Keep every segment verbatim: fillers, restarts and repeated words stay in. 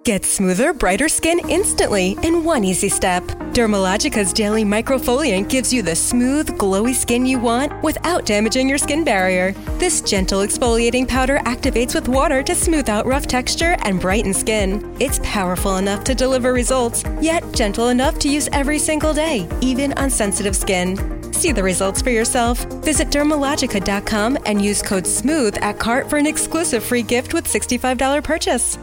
Get smoother, brighter skin instantly in one easy step. Dermalogica's daily microfoliant gives you the smooth, glowy skin you want without damaging your skin barrier. This gentle exfoliating powder activates with water to smooth out rough texture and brighten skin. It's powerful enough to deliver results, yet gentle enough to use every single day, even on sensitive skin. See the results for yourself. Visit Dermalogica dot com and use code SMOOTH at cart for an exclusive free gift with sixty-five dollars purchase.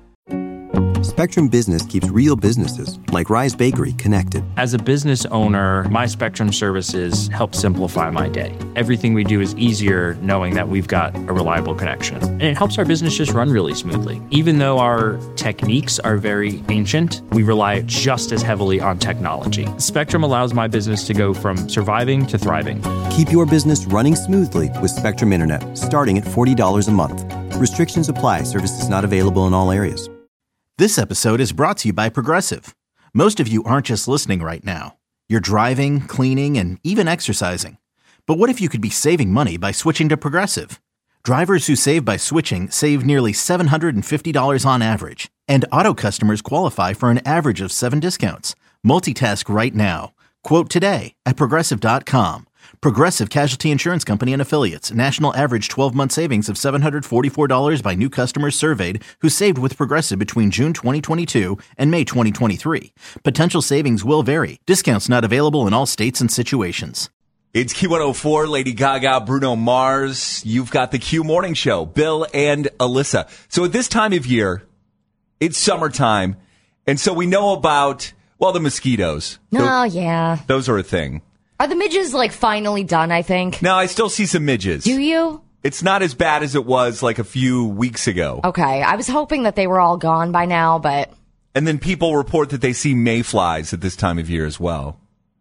Spectrum Business keeps real businesses, like Rise Bakery, connected. As a business owner, my Spectrum services help simplify my day. Everything we do is easier knowing that we've got a reliable connection. And it helps our business just run really smoothly. Even though our techniques are very ancient, we rely just as heavily on technology. Spectrum allows my business to go from surviving to thriving. Keep your business running smoothly with Spectrum Internet, starting at forty dollars a month. Restrictions apply. Services not available in all areas. This episode is brought to you by Progressive. Most of you aren't just listening right now. You're driving, cleaning, and even exercising. But what if you could be saving money by switching to Progressive? Drivers who save by switching save nearly seven hundred fifty dollars on average. And auto customers qualify for an average of seven discounts. Multitask right now. Quote today at Progressive dot com. Progressive Casualty Insurance Company and Affiliates. National average twelve-month savings of seven hundred forty-four dollars by new customers surveyed who saved with Progressive between June twenty twenty-two and May twenty twenty-three. Potential savings will vary. Discounts not available in all states and situations. It's Q one oh four, Lady Gaga, Bruno Mars. You've got the Q Morning Show, Bill and Alyssa. So at this time of year, it's summertime, and so we know about, well, the mosquitoes. Oh, yeah. Those are a thing. Are the midges, like, finally done, I think? No, I still see some midges. Do you? It's not as bad as it was, like, a few weeks ago. Okay. I was hoping that they were all gone by now, but... And then people report that they see mayflies at this time of year as well.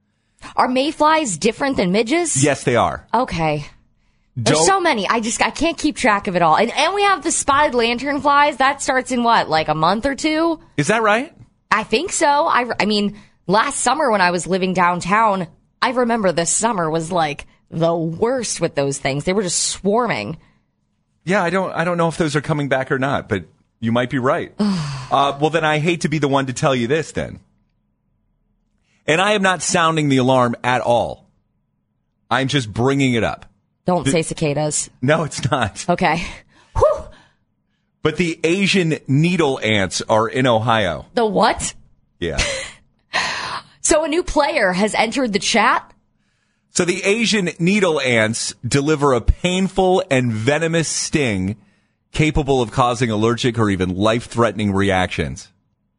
Are mayflies different than midges? Yes, they are. Okay. There's Don't- so many. I just, I can't keep track of it all. And, and we have the spotted lanternflies. That starts in what, like a month or two? Is that right? I think so. I, I mean, last summer when I was living downtown... I remember this summer was like the worst with those things. They were just swarming. Yeah, I don't I don't know if those are coming back or not, but you might be right. uh, well, then I hate to be the one to tell you this then. And I am not sounding the alarm at all. I'm just bringing it up. Don't the, say cicadas. No, it's not. Okay. Whew. But the Asian needle ants are in Ohio. The what? Yeah. So a new player has entered the chat? So the Asian needle ants deliver a painful and venomous sting capable of causing allergic or even life-threatening reactions.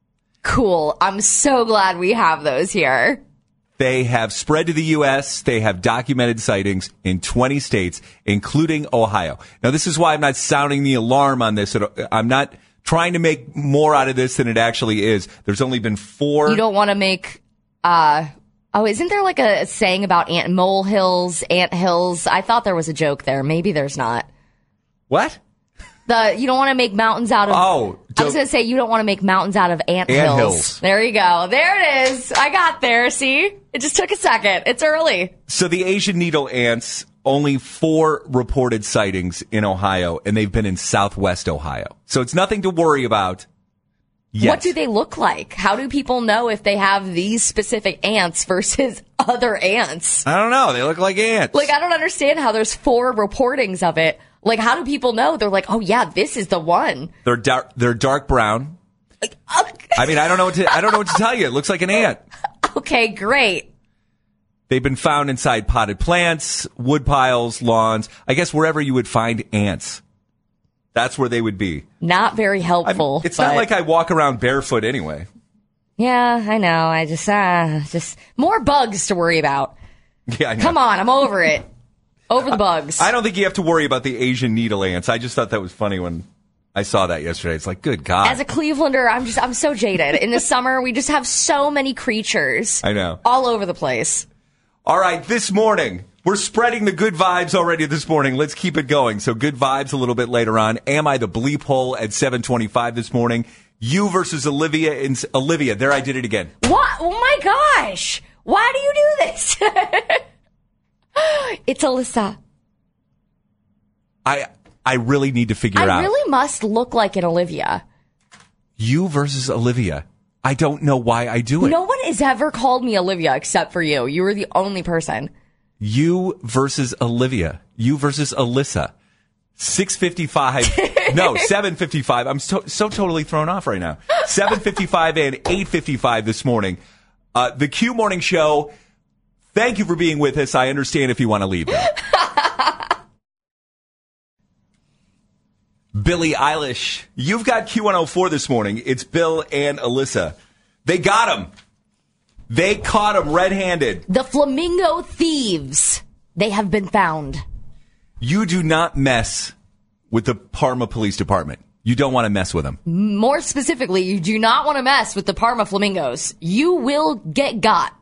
Cool. I'm so glad we have those here. They have spread to the U S. They have documented sightings in twenty states, including Ohio. Now, this is why I'm not sounding the alarm on this. I'm not trying to make more out of this than it actually is. There's only been four. You don't want to make... Uh, oh, isn't there like a saying about ant molehills, ant hills? I thought there was a joke there. Maybe there's not. What? The you don't want to make mountains out of. Oh, I was going to say you don't want to make mountains out of ant, ant hills. hills. There you go. There it is. I got there. See, it just took a second. It's early. So the Asian needle ants, only four reported sightings in Ohio, and they've been in Southwest Ohio. So it's nothing to worry about. Yes. What do they look like? How do people know if they have these specific ants versus other ants? I don't know. They look like ants. Like, I don't understand how there's four reportings of it. Like, how do people know? They're like, oh, yeah, this is the one. They're dark, they're dark brown. Like, uh, I mean, I don't know what to, I don't know what to tell you. It looks like an ant. Okay, great. They've been found inside potted plants, wood piles, lawns. I guess wherever you would find ants. That's where they would be. Not very helpful. I mean, it's but... not like I walk around barefoot anyway. Yeah, I know. I just, uh, just more bugs to worry about. Yeah, I know. Come on, I'm over it. Over the bugs. I don't think you have to worry about the Asian needle ants. I just thought that was funny when I saw that yesterday. It's like, good God. As a Clevelander, I'm just, I'm so jaded. In the summer, we just have so many creatures. I know. All over the place. All right, this morning. We're spreading the good vibes already this morning. Let's keep it going. So good vibes a little bit later on. Am I the bleep hole at seven twenty-five this morning? You versus Olivia. In, Olivia, there I did it again. What? Oh, my gosh. Why do you do this? It's Alyssa. I I really need to figure I out. I really must look like an Olivia. You versus Olivia. I don't know why I do it. No one has ever called me Olivia except for you. You were the only person. You versus Olivia. You versus Alyssa. six fifty-five. No, seven fifty-five. I'm so, so totally thrown off right now. seven fifty-five and eight fifty-five this morning. Uh, the Q Morning Show. Thank you for being with us. I understand if you want to leave now. Billie Eilish. You've got Q one oh four this morning. It's Bill and Alyssa. They got him. They caught him red-handed. The Flamingo Thieves. They have been found. You do not mess with the Parma Police Department. You don't want to mess with them. More specifically, you do not want to mess with the Parma Flamingos. You will get got.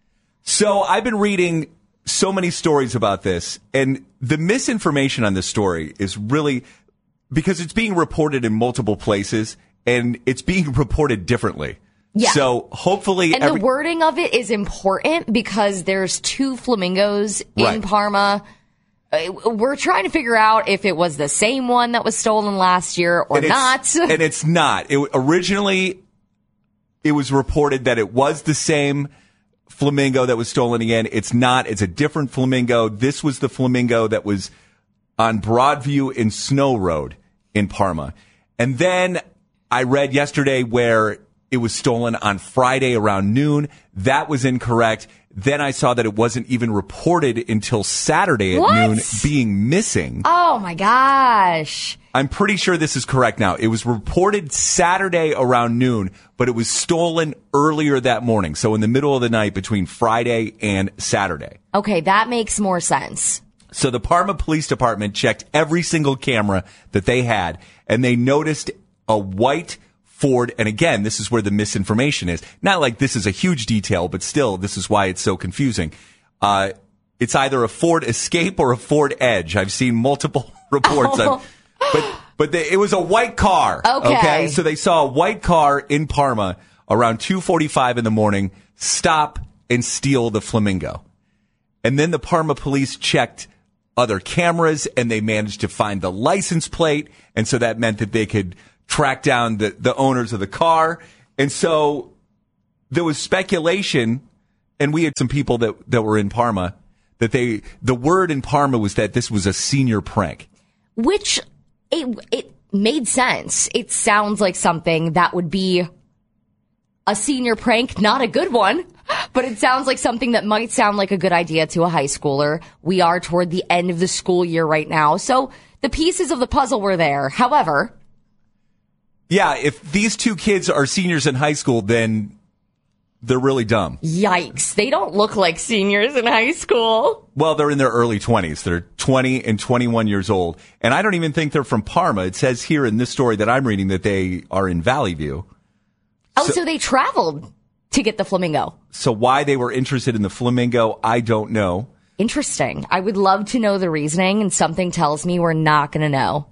So I've been reading so many stories about this, and the misinformation on this story is really because it's being reported in multiple places, and it's being reported differently. Yeah. So hopefully... And every- the wording of it is important because there's two flamingos in Right. Parma. We're trying to figure out if it was the same one that was stolen last year or and not. It's, and it's not. It, originally, it was reported that it was the same flamingo that was stolen again. It's not. It's a different flamingo. This was the flamingo that was on Broadview in Snow Road in Parma. And then I read yesterday where it was stolen on Friday around noon. That was incorrect. Then I saw that it wasn't even reported until Saturday at What? noon being missing. Oh, my gosh. I'm pretty sure this is correct now. It was reported Saturday around noon, but it was stolen earlier that morning. So in the middle of the night between Friday and Saturday. Okay, that makes more sense. So the Parma Police Department checked every single camera that they had, and they noticed a white Ford, and again, this is where the misinformation is. Not like this is a huge detail, but still, this is why it's so confusing. Uh, it's either a Ford Escape or a Ford Edge. I've seen multiple reports. Oh. On, but but they, it was a white car. Okay. Okay. So they saw a white car in Parma around two forty-five in the morning, stop and steal the flamingo. And then the Parma police checked other cameras, and they managed to find the license plate. And so that meant that they could track down the, the owners of the car. And so there was speculation, and we had some people that, that were in Parma, that they, the word in Parma was that this was a senior prank. Which, it, it made sense. It sounds like something that would be a senior prank, not a good one, but it sounds like something that might sound like a good idea to a high schooler. We are toward the end of the school year right now, so the pieces of the puzzle were there. However... Yeah, if these two kids are seniors in high school, then they're really dumb. Yikes. They don't look like seniors in high school. Well, they're in their early twenties. They're twenty and twenty-one years old. And I don't even think they're from Parma. It says here in this story that I'm reading that they are in Valley View. Oh, So- so they traveled to get the flamingo. So why they were interested in the flamingo, I don't know. Interesting. I would love to know the reasoning, and something tells me we're not going to know.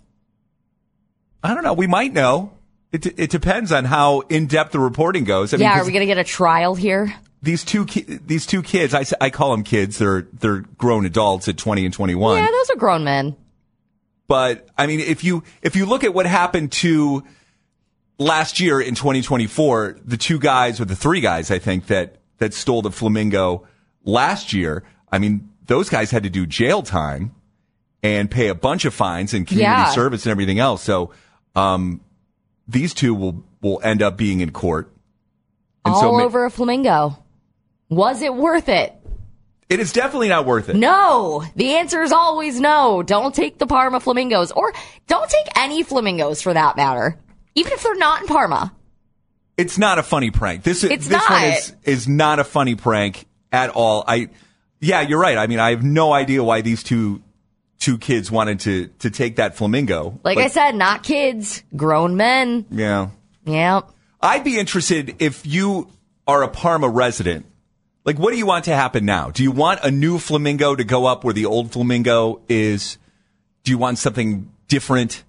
I don't know. We might know. It, it depends on how in-depth the reporting goes. I mean, Yeah, 'cause are we going to get a trial here? these two ki- these two kids, I, s- I call them kids. They're they're grown adults at twenty and twenty-one. Yeah, those are grown men. But I mean, if you if you look at what happened to last year in twenty twenty-four, the two guys or the three guys, I think that that stole the flamingo last year. I mean, those guys had to do jail time and pay a bunch of fines and community Yeah. service and everything else. So, um, these two will will end up being in court. And All so ma- over a flamingo. Was it worth it? It is definitely not worth it. No. The answer is always no. Don't take the Parma flamingos, or don't take any flamingos for that matter, even if they're not in Parma. It's not a funny prank. This It's this one not. is is not a funny prank at all. I yeah, you're right. I mean, I have no idea why these two two kids wanted to to take that flamingo. Like But, I said, not kids, grown men. yeah. Yep. I'd be interested if you are a Parma resident. Like, what do you want to happen now? Do you want a new flamingo to go up where the old flamingo is? Do you want something different?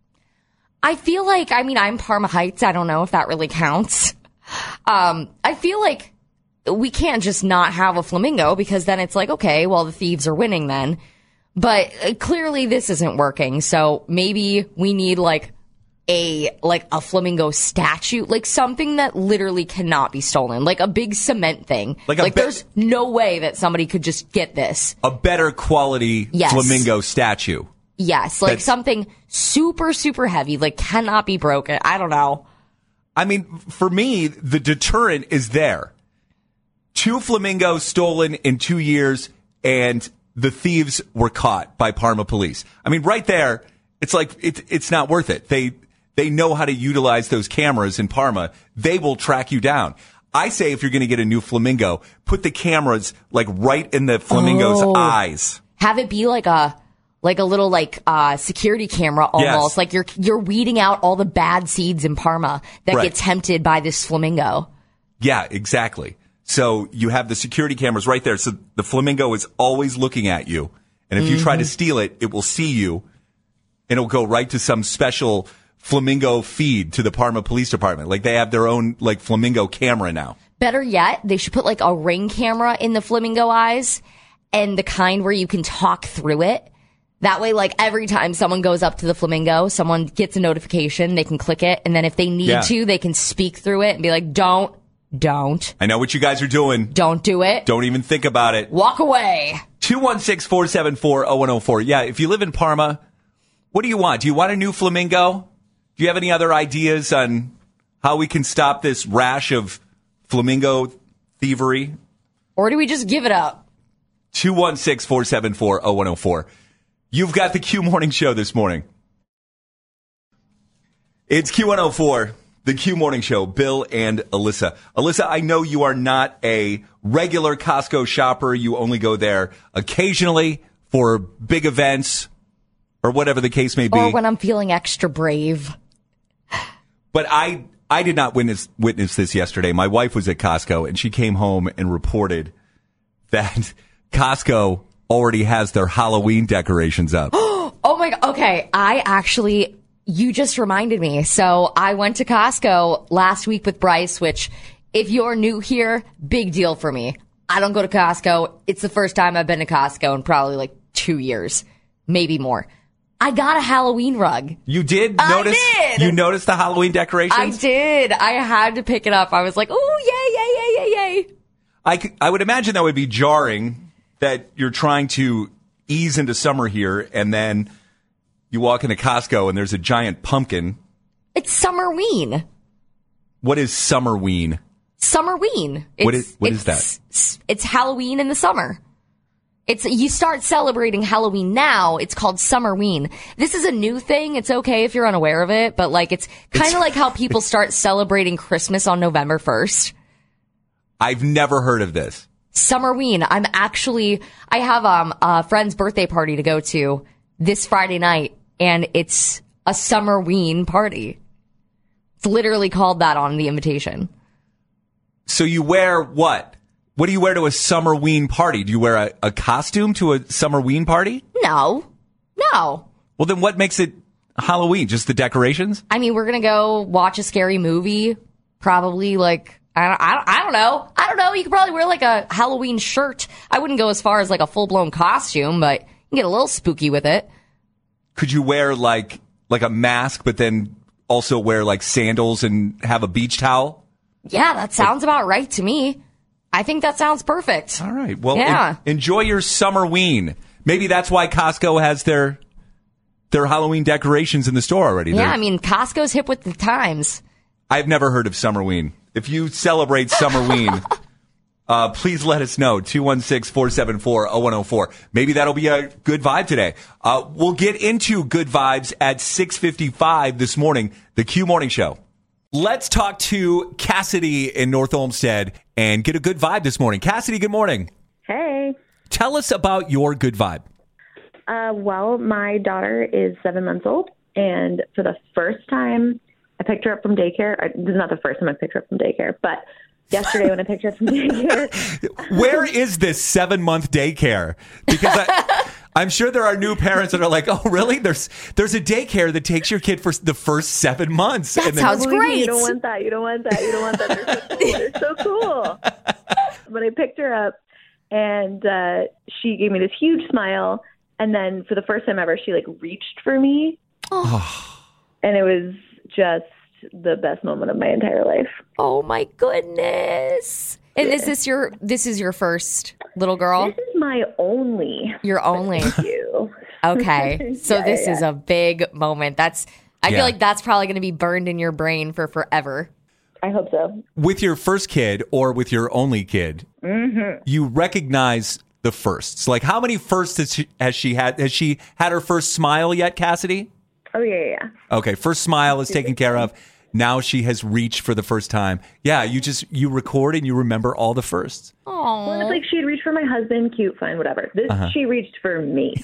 I feel like, I mean, I'm Parma Heights. I don't know if that really counts. Um, I feel like we can't just not have a flamingo, because then it's like, okay, well, the thieves are winning then. But uh, clearly this isn't working. So maybe we need like a like a flamingo statue, like something that literally cannot be stolen, like a big cement thing. Like, a like be- there's no way that somebody could just get this. A better quality Yes. flamingo statue. Yes, like That's- something super, super heavy, like cannot be broken. I don't know. I mean, for me, the deterrent is there. Two flamingos stolen in two years, and the thieves were caught by Parma police. I mean, right there, it's like it, it's not worth it. They they know how to utilize those cameras in Parma. They will track you down. I say if you're going to get a new flamingo, put the cameras like right in the flamingo's Oh. eyes. Have it be like a like a little like uh security camera almost. Yes. Like you're you're weeding out all the bad seeds in Parma that Right. get tempted by this flamingo. Yeah, exactly. So you have the security cameras right there. So the flamingo is always looking at you. And if you try to steal it, it will see you. And it'll go right to some special flamingo feed to the Parma Police Department. Like they have their own like flamingo camera now. Better yet, they should put like a ring camera in the flamingo eyes, and the kind where you can talk through it. That way, like every time someone goes up to the flamingo, someone gets a notification, they can click it, and then if they need Yeah. to, they can speak through it and be like, don't, don't, I know what you guys are doing. don't do it. Don't even think about it. Walk away. two one six, four seven four, zero one zero four. Yeah, if you live in Parma, what do you want? Do you want a new flamingo? Do you have any other ideas on how we can stop this rash of flamingo thievery? Or do we just give it up? two one six, four seven four, zero one zero four. You've got the Q Morning Show this morning. It's Q one oh four, the Q Morning Show, Bill and Alyssa. Alyssa, I know you are not a regular Costco shopper. You only go there occasionally for big events or whatever the case may be. Or when I'm feeling extra brave. But I I did not witness witness this yesterday. My wife was at Costco, and she came home and reported that Costco already has their Halloween decorations up. Oh my God. Okay. I actually, you just reminded me. So I went to Costco last week with Bryce, which if you're new here, big deal for me. I don't go to Costco. It's the first time I've been to Costco in probably like two years, maybe more. I got a Halloween rug. You did I notice? did. You noticed the Halloween decorations? I did. I had to pick it up. I was like, oh, yay, yay, yay, yay, yay. I, could- I would imagine that would be jarring that you're trying to ease into summer here, and then you walk into Costco and there's a giant pumpkin. It's Summerween. What is Summerween? Summerween. It's, What is- what is it's, that? It's Halloween in the summer. It's you start celebrating Halloween now. It's called Summerween. This is a new thing. It's okay if you're unaware of it, but like it's kind of like how people start celebrating Christmas on November first. I've never heard of this. Summerween. I'm actually I have um a friend's birthday party to go to this Friday night, and it's a Summerween party. It's literally called that on the invitation. So you wear what? What do you wear to a Summerween party? Do you wear a, a costume to a Summerween party? No, no. Well, then what makes it Halloween? Just the decorations? I mean, we're gonna go watch a scary movie. Probably like I don't, I don't, I don't know. I don't know. You could probably wear like a Halloween shirt. I wouldn't go as far as like a full blown costume, but you can get a little spooky with it. Could you wear like like a mask, but then also wear like sandals and have a beach towel? Yeah, that sounds about right to me. I think that sounds perfect. All right. Well, Yeah. en- enjoy your Summerween. Maybe that's why Costco has their their Halloween decorations in the store already. Yeah, They're- I mean, Costco's hip with the times. I've never heard of Summerween. If you celebrate Summerween, uh, please let us know. two one six, four seven four, zero one zero four. Maybe that'll be a good vibe today. Uh, we'll get into good vibes at six fifty-five this morning, the Q Morning Show. Let's talk to Cassidy in North Olmsted and get a good vibe this morning. Cassidy, good morning. Hey. Tell us about your good vibe. Uh, well, my daughter is seven months old, and for the first time, I picked her up from daycare. I, this is not the first time I picked her up from daycare, but yesterday when I picked her up from daycare. Where is this seven-month daycare? Because I, I'm sure there are new parents that are like, oh, really? There's there's a daycare that takes your kid for the first seven months. That and then, sounds Believe me, great. You don't want that. You don't want that. You don't want that. They're so cool. They're so cool. But I picked her up, and uh, she gave me this huge smile. And then for the first time ever, she like reached for me. And it was just the best moment of my entire life. Oh my goodness. And is this your this is your first little girl? This is my only. Your only. Thank you. Okay. So Yeah, this yeah. is a big moment. That's I Yeah. feel like that's probably going to be burned in your brain for forever. I hope so. With your first kid or with your only kid, mm-hmm. you recognize the firsts. Like, how many firsts has she, has she had? Has she had her first smile yet, Cassidy? Oh, yeah, yeah, yeah. Okay, first smile is taken care of. Now she has reached for the first time. Yeah, you just, you record and you remember all the firsts. Oh. Well, it's like she'd reached for my husband, cute, fine, whatever. This, Uh-huh. she reached for me.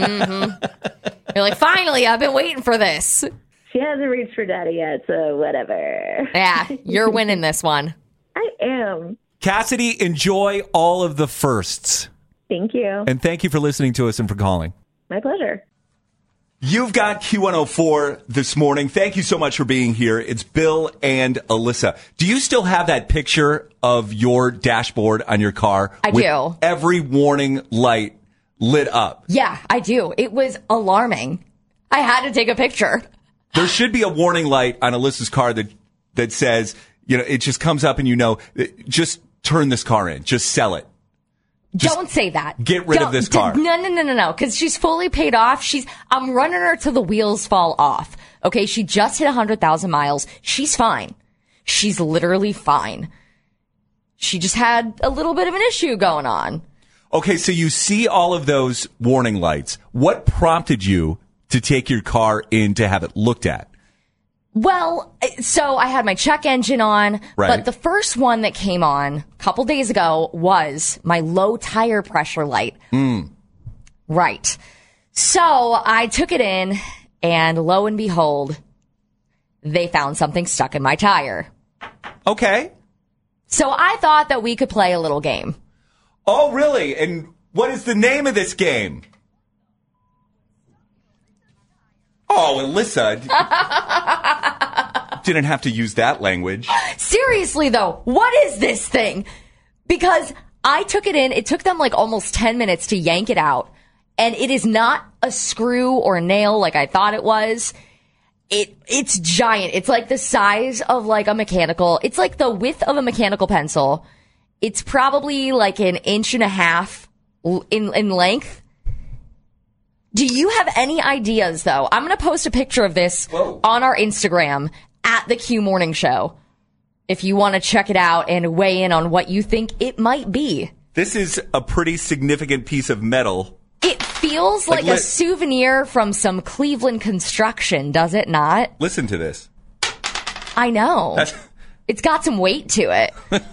You're like, finally, I've been waiting for this. She hasn't reached for daddy yet, so whatever. Yeah, you're winning this one. I am. Cassidy, enjoy all of the firsts. Thank you. And thank you for listening to us and for calling. My pleasure. You've got Q one oh four this morning. Thank you so much for being here. It's Bill and Alyssa. Do you still have that picture of your dashboard on your car? I with do. Every warning light lit up. Yeah, I do. It was alarming. I had to take a picture. There should be a warning light on Alyssa's car that, that says, you know, it just comes up and you know, just turn this car in. Just sell it. Just Don't say that. get rid of Don't- this car. d- No, no, no, no, no. Because she's fully paid off. She's. I'm running her till the wheels fall off. Okay, she just hit one hundred thousand miles. She's fine. She's literally fine. She just had a little bit of an issue going on. Okay, so you see all of those warning lights. What prompted you to take your car in to have it looked at? Well, so I had my check engine on, Right. but the first one that came on a couple days ago was my low tire pressure light. Mm. Right. So I took it in, and lo and behold, they found something stuck in my tire. Okay. So I thought that we could play a little game. Oh, really? And what is the name of this game? Oh, Alyssa. Didn't have to use that language. Seriously, though, what is this thing? Because I took it in, it took them like almost ten minutes to yank it out, and it is not a screw or a nail like I thought it was. It It's giant. It's like the size of like a mechanical, it's like the width of a mechanical pencil. It's probably like an inch and a half l- in, in length. Do you have any ideas, though? I'm going to post a picture of this Whoa. on our Instagram at the Q Morning Show. If you want to check it out and weigh in on what you think it might be. This is a pretty significant piece of metal. It feels Like like, a lit- souvenir from some Cleveland construction, does it not? Listen to this. I know. That's- It's got some weight to it.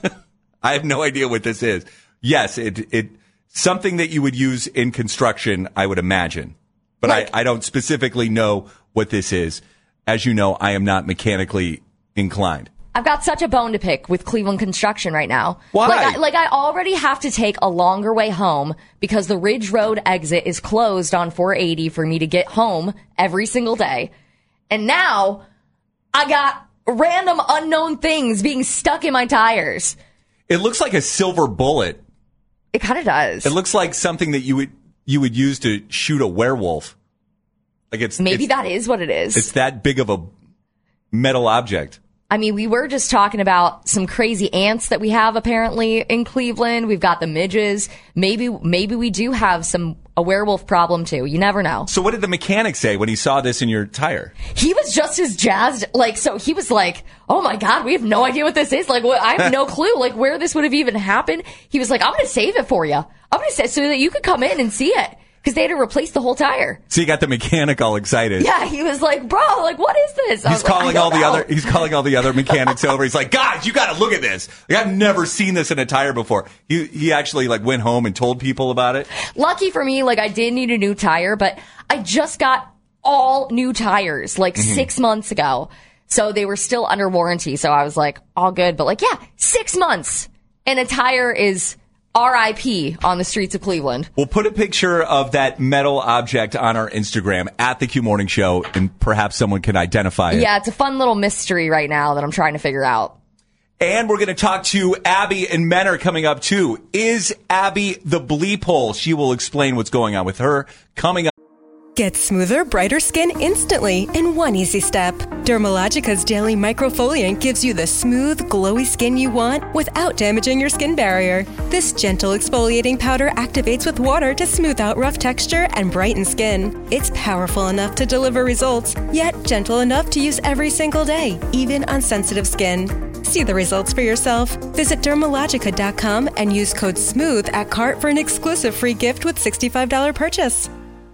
I have no idea what this is. Yes, it it something that you would use in construction, I would imagine. But Like- I, I don't specifically know what this is. As you know, I am not mechanically inclined. I've got such a bone to pick with Cleveland construction right now. Why? Like I, like I already have to take a longer way home because the Ridge Road exit is closed on four eighty for me to get home every single day. And now I got random unknown things being stuck in my tires. It looks like a silver bullet. It kind of does. It looks like something that you would you would use to shoot a werewolf. Like it's Maybe it's, that is what it is. it's that big of a metal object. I mean, we were just talking about some crazy ants that we have apparently in Cleveland. We've got the midges. Maybe, maybe we do have some, a werewolf problem too. You never know. So what did the mechanic say when he saw this in your tire? He was just as jazzed. Like, so he was like, oh my God, we have no idea what this is. Like, what, I have no clue, like, where this would have even happened. He was like, I'm going to save it for you. I'm going to say so that you could come in and see it. Because they had to replace the whole tire. So you got the mechanic all excited. Yeah, he was like, bro, like, what is this? I He's was like, calling I all don't the know. other. He's calling all the other mechanics over. He's like, guys, you got to look at this. Like, I've never seen this in a tire before. He he actually like went home and told people about it. Lucky for me, like, I did need a new tire, but I just got all new tires like Mm-hmm. six months ago. So they were still under warranty. So I was like, all good. But like, yeah, six months. And a tire is R I P on the streets of Cleveland. We'll put a picture of that metal object on our Instagram at the Q Morning Show, and perhaps someone can identify it. Yeah, it's a fun little mystery right now that I'm trying to figure out. And we're going to talk to Abby and Menor coming up too. Is Abby the bleep hole? She will explain what's going on with her coming up. Get smoother, brighter skin instantly in one easy step. Dermalogica's daily microfoliant gives you the smooth, glowy skin you want without damaging your skin barrier. This gentle exfoliating powder activates with water to smooth out rough texture and brighten skin. It's powerful enough to deliver results, yet gentle enough to use every single day, even on sensitive skin. See the results for yourself. Visit dermalogica dot com and use code SMOOTH at cart for an exclusive free gift with sixty-five dollars purchase.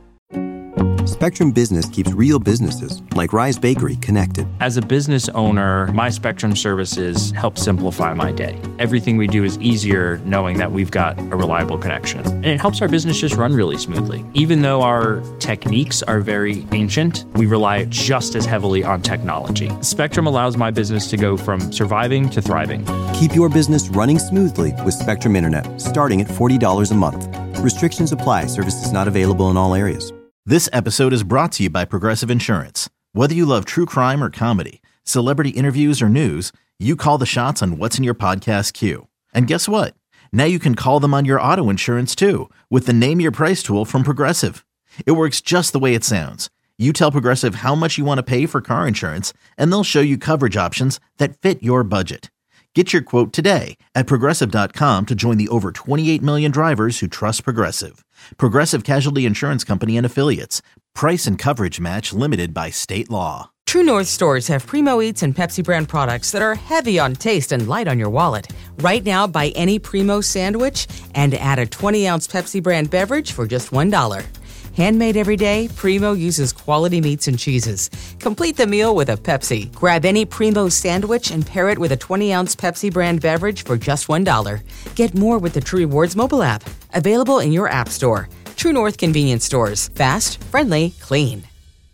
Spectrum Business keeps real businesses, like Rise Bakery, connected. As a business owner, my Spectrum services help simplify my day. Everything we do is easier knowing that we've got a reliable connection. And it helps our business just run really smoothly. Even though our techniques are very ancient, we rely just as heavily on technology. Spectrum allows my business to go from surviving to thriving. Keep your business running smoothly with Spectrum Internet, starting at forty dollars a month. Restrictions apply. Services not available in all areas. This episode is brought to you by Progressive Insurance. Whether you love true crime or comedy, celebrity interviews or news, you call the shots on what's in your podcast queue. And guess what? Now you can call them on your auto insurance too with the Name Your Price tool from Progressive. It works just the way it sounds. You tell Progressive how much you want to pay for car insurance, and they'll show you coverage options that fit your budget. Get your quote today at Progressive dot com to join the over twenty-eight million drivers who trust Progressive. Progressive Casualty Insurance Company and Affiliates. Price and coverage match limited by state law. True North stores have Primo Eats and Pepsi brand products that are heavy on taste and light on your wallet. Right now, buy any Primo sandwich and add a twenty ounce Pepsi brand beverage for just one dollar. Handmade every day, Primo uses quality meats and cheeses. Complete the meal with a Pepsi. Grab any Primo sandwich and pair it with a twenty ounce Pepsi brand beverage for just one dollar. Get more with the True Rewards mobile app. Available in your app store. True North convenience stores. Fast, friendly, clean.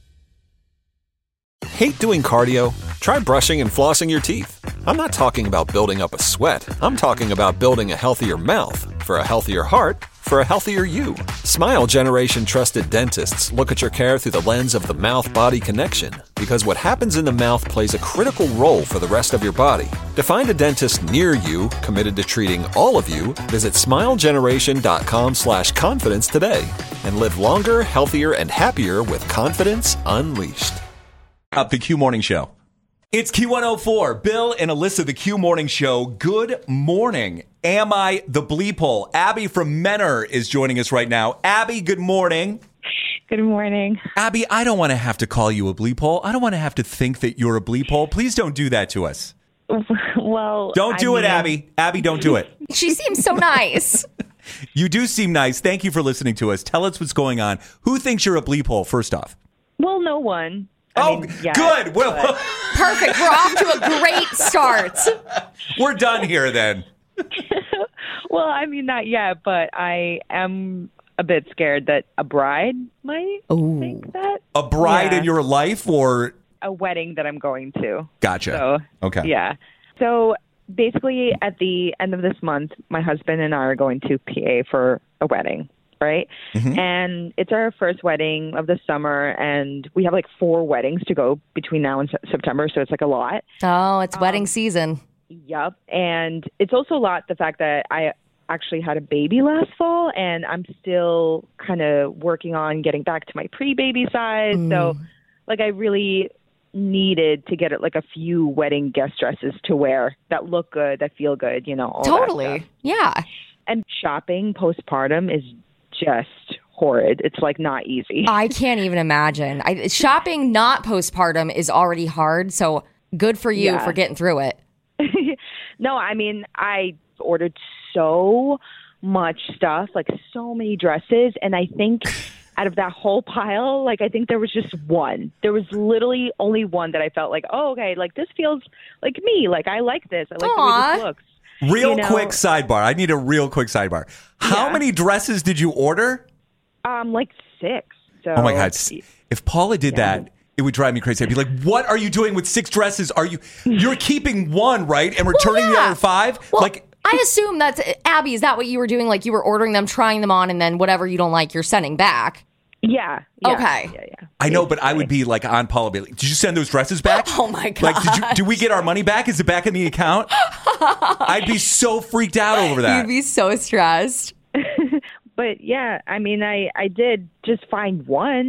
Hate doing cardio? Try brushing and flossing your teeth. I'm not talking about building up a sweat. I'm talking about building a healthier mouth for a healthier heart for a healthier you. Smile Generation trusted dentists look at your care through the lens of the mouth-body connection, because what happens in the mouth plays a critical role for the rest of your body. To find a dentist near you committed to treating all of you, visit smile generation dot com slash confidence today and live longer, healthier, and happier with confidence unleashed. Up the Q Morning Show. It's Q one oh four. Bill and Alyssa, the Q Morning Show. Good morning. Am I the bleep hole? Abby from Menor is joining us right now. Abby, good morning. Good morning. Abby, I don't want to have to call you a bleep hole. I don't want to have to think that you're a bleep hole. Please don't do that to us. Well, don't do I it, mean... Abby. Abby, don't do it. She seems so nice. You do seem nice. Thank you for listening to us. Tell us what's going on. Who thinks you're a bleep hole, first off? Well, no one. I Oh, mean, yeah, good. Well, but... Perfect. We're off to a great start. We're done here then. Well, I mean, not yet, but I am a bit scared that a bride might Ooh. think that. A bride Yeah. in your life or? A wedding that I'm going to. Gotcha. So, Okay. Yeah. So basically, at the end of this month, my husband and I are going to P A for a wedding, right? Mm-hmm. And it's our first wedding of the summer, and we have like four weddings to go between now and se- September, so it's like a lot. Oh, it's wedding Um, season. Yep. And it's also a lot the fact that I actually had a baby last fall, and I'm still kind of working on getting back to my pre-baby size. Mm. So, like, I really needed to get like a few wedding guest dresses to wear that look good, that feel good, you know, all that Totally. stuff. Yeah. And shopping postpartum is just horrid. It's like not easy. I can't even imagine. I, shopping not postpartum is already hard, so good for you Yeah. for getting through it. No, I mean, I ordered so much stuff, like so many dresses, and I think out of that whole pile, like I think there was just one. There was literally only one that I felt like, oh, okay, like this feels like me. Like I like this. I like the way Aw. this looks. Real You know? quick sidebar. I need a real quick sidebar. How Yeah. many dresses did you order? Um, like six. So Oh my God. If Paula did Yeah. that, it would drive me crazy. I'd be like, what are you doing with six dresses? Are you, you're keeping one, right? And returning the yeah. other five? Well, like, I assume that's Abby. Is that what you were doing? Like you were ordering them, trying them on, and then whatever you don't like, you're sending back. Yeah. yeah Okay. Yeah, yeah. I know, but I would be like on Paula. Be like, did you send those dresses back? Oh my God. Like, did you? Do we get our money back? Is it back in the account? I'd be so freaked out over that. You'd be so stressed. But yeah, I mean, I, I did just find one,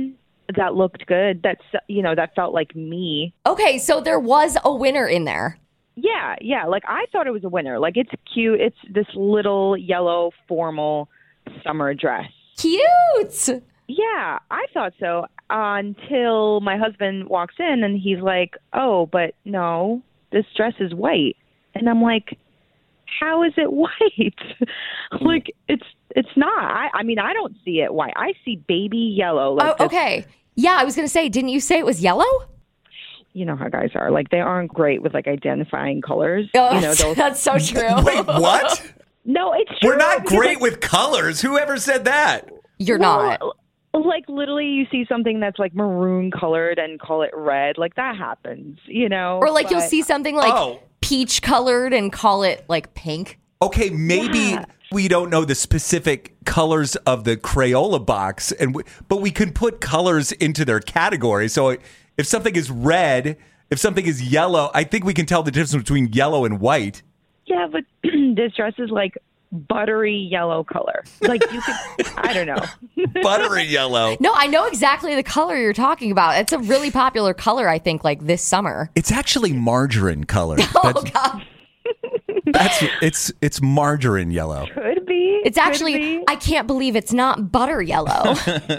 that looked good. That's, you know, that felt like me. Okay, so there was a winner in there. Yeah, yeah. Like, I thought it was a winner. Like, it's cute. It's this little yellow formal summer dress. Cute! Yeah, I thought so until my husband walks in and he's like, oh, but no, this dress is white. And I'm like, how is it white? Like, it's it's not. I, I mean, I don't see it white. I see baby yellow. Like oh, okay. Yeah, I was going to say, didn't you say it was yellow? You know how guys are. Like, they aren't great with, like, identifying colors. Oh, you know, those... that's so true. Wait, what? No, it's true. We're not great like, with colors. Whoever said that? You're well, not. Like, literally, you see something that's, like, maroon colored and call it red. Like, that happens, you know? Or, like, but... you'll see something, like, oh. peach colored and call it, like, pink. Okay, maybe yeah. we don't know the specific colors of the Crayola box, and we, but we can put colors into their category. So if something is red, if something is yellow, I think we can tell the difference between yellow and white. Yeah, but this dress is, like, buttery yellow color. Like, you could, I don't know. Buttery yellow. No, I know exactly the color you're talking about. It's a really popular color, I think, like, this summer. It's actually margarine color. Oh, That's, God. That's it's it's margarine yellow. Could be. It's could actually, be. I can't believe it's not butter yellow.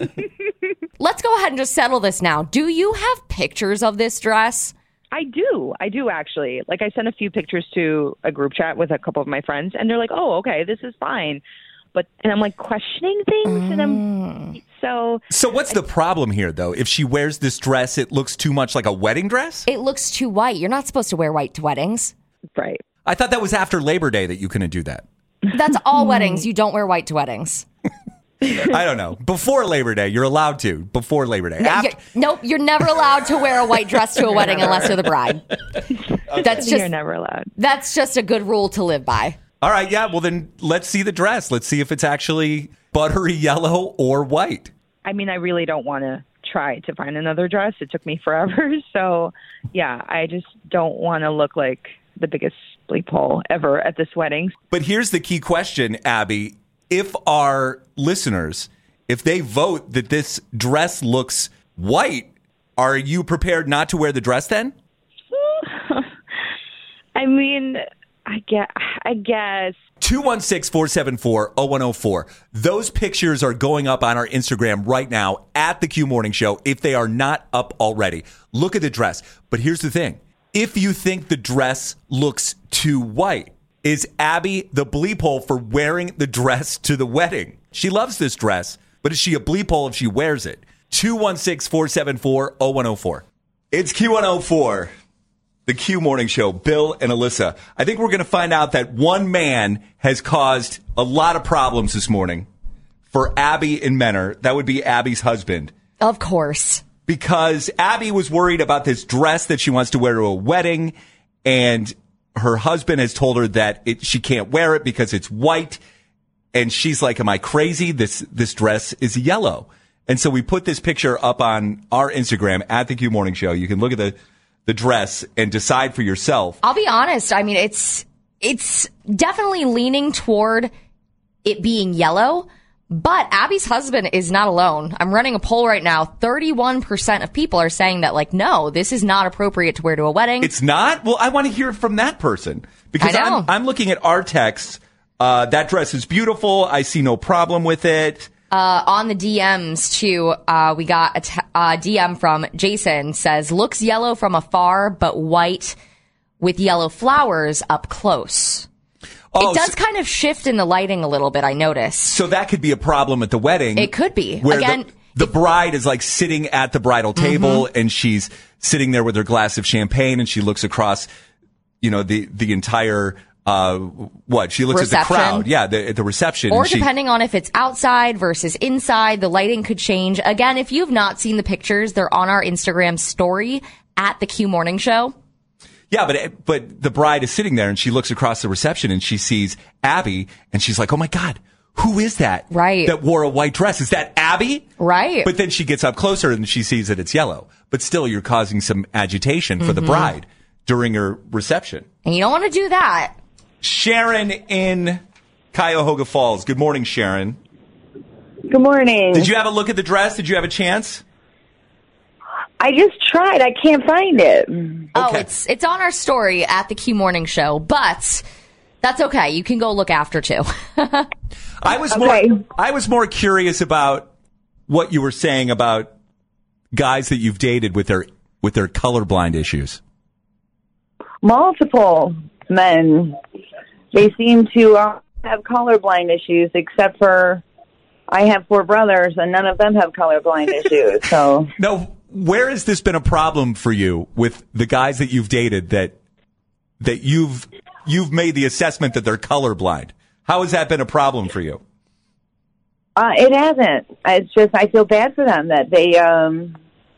Let's go ahead and just settle this now. Do you have pictures of this dress? I do. I do, actually. Like, I sent a few pictures to a group chat with a couple of my friends, and they're like, oh, okay, this is fine. But, and I'm like questioning things, mm. and I'm, so. So what's the problem here, though? If she wears this dress, it looks too much like a wedding dress? It looks too white. You're not supposed to wear white to weddings. Right. I thought that was after Labor Day that you couldn't do that. That's all weddings. You don't wear white to weddings. I don't know. Before Labor Day, you're allowed to. Before Labor Day. No, After- you're, nope, you're never allowed to wear a white dress to a wedding unless you're the bride. Okay. That's just you're never allowed. That's just a good rule to live by. All right, yeah. Well, then let's see the dress. Let's see if it's actually buttery yellow or white. I mean, I really don't want to try to find another dress. It took me forever. So, yeah, I just don't want to look like the biggest bleep hole ever at this wedding. But here's the key question, Abby. If our listeners, if they vote that this dress looks white, are you prepared not to wear the dress then? I mean, I guess. I guess. two one six, four seven four, zero one zero four. Those pictures are going up on our Instagram right now at the Q Morning Show if they are not up already. Look at the dress. But here's the thing. If you think the dress looks too white, is Abby the bleep hole for wearing the dress to the wedding? She loves this dress, but is she a bleep hole if she wears it? two one six, four seven four, zero one zero four. It's Q one oh four, the Q Morning Show, Bill and Alyssa. I think we're going to find out that one man has caused a lot of problems this morning for Abby and Menor. That would be Abby's husband. Of course. Because Abby was worried about this dress that she wants to wear to a wedding, and her husband has told her that it, she can't wear it because it's white. And she's like, am I crazy? This this dress is yellow. And so we put this picture up on our Instagram at the Q Morning Show. You can look at the, the dress and decide for yourself. I'll be honest. I mean, it's it's definitely leaning toward it being yellow. But Abby's husband is not alone. I'm running a poll right now. thirty-one percent of people are saying that, like, no, this is not appropriate to wear to a wedding. It's not? Well, I want to hear from that person. Because I know. I'm, I'm looking at our texts. Uh, that dress is beautiful. I see no problem with it. Uh, on the D Ms, too, uh, we got a t- uh, D M from Jason. Says, looks yellow from afar, but white with yellow flowers up close. Oh, it does so, kind of shift in the lighting a little bit, I noticed. So that could be a problem at the wedding. It could be. Where Again, the, the if, bride is like sitting at the bridal table mm-hmm. and she's sitting there with her glass of champagne and she looks across, you know, the, the entire, uh, what? She looks reception. at the crowd. Yeah, the, the reception. Or and she, depending on if it's outside versus inside, the lighting could change. Again, if you've not seen the pictures, they're on our Instagram story at the Q Morning Show. Yeah, but but the bride is sitting there and she looks across the reception and she sees Abby and she's like, oh my God, who is that? Right. That wore a white dress? Is that Abby? Right. But then she gets up closer and she sees that it's yellow. But still, you're causing some agitation for mm-hmm. the bride during her reception. And you don't want to do that. Sharon in Cuyahoga Falls. Good morning, Sharon. Good morning. Did you have a look at the dress? Did you have a chance? I just tried. I can't find it. Oh, it's it's on our story at the Q Morning Show, but that's okay. You can go look after too. I was Okay. more I was more curious about what you were saying about guys that you've dated with their with their colorblind issues. Multiple men. They seem to uh, have colorblind issues, except for I have four brothers, and none of them have colorblind issues. So No, where has this been a problem for you with the guys that you've dated that that you've you've made the assessment that they're colorblind? How has that been a problem for you? uh, it hasn't. It's just I feel bad for them that they. Um,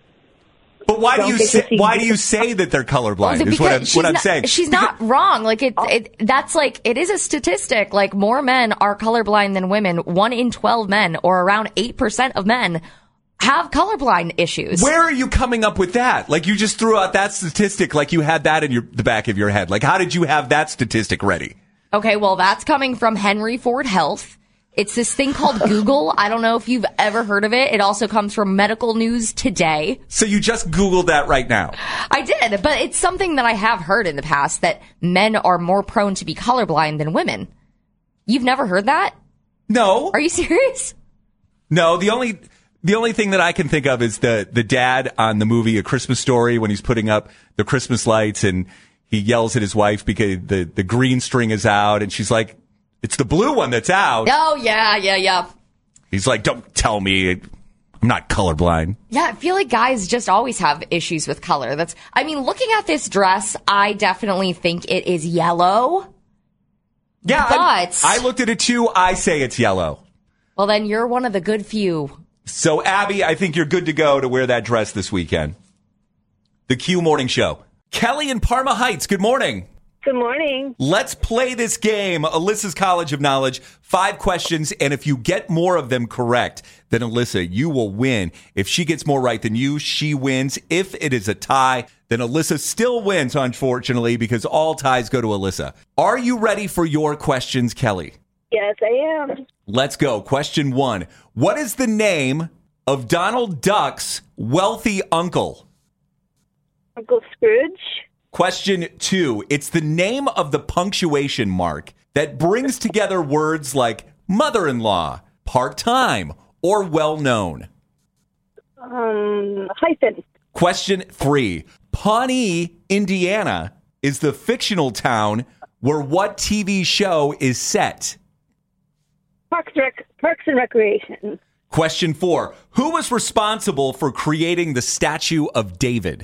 But why do Don't you get to say, see- why do you say that they're colorblind? Is what I'm, she's what I'm not, saying. She's not wrong. Like it, it, that's like, it is a statistic. Like more men are colorblind than women. One in twelve men, or around eight percent of men, have colorblind issues. Where are you coming up with that? Like you just threw out that statistic like you had that in your the back of your head. Like how did you have that statistic ready? Okay, well, that's coming from Henry Ford Health. It's this thing called Google. I don't know if you've ever heard of it. It also comes from Medical News Today. So you just Googled that right now. I did, but it's something that I have heard in the past, that men are more prone to be colorblind than women. You've never heard that? No. Are you serious? No, the only the only thing that I can think of is the the dad on the movie A Christmas Story when he's putting up the Christmas lights and he yells at his wife because the, the green string is out and she's like, it's the blue one that's out. Oh, yeah, yeah, yeah. He's like, don't tell me. I'm not colorblind. Yeah, I feel like guys just always have issues with color. That's, I mean, looking at this dress, I definitely think it is yellow. Yeah, but I'm- I looked at it too. I say it's yellow. Well, then you're one of the good few. So, Abby, I think you're good to go to wear that dress this weekend. The Q Morning Show. Kelly in Parma Heights, good morning. Good morning. Let's play this game, Alyssa's College of Knowledge. Five questions, and if you get more of them correct than Alyssa, you will win. If she gets more right than you, she wins. If it is a tie, then Alyssa still wins, unfortunately, because all ties go to Alyssa. Are you ready for your questions, Kelly? Yes, I am. Let's go. Question one. What is the name of Donald Duck's wealthy uncle? Uncle Scrooge. Question two. It's the name of the punctuation mark that brings together words like mother-in-law, part-time, or well-known. Um, hyphen. Question three. Pawnee, Indiana is the fictional town where what T V show is set? Parks, Rec- Parks and Recreation. Question four. Who was responsible for creating the Statue of David?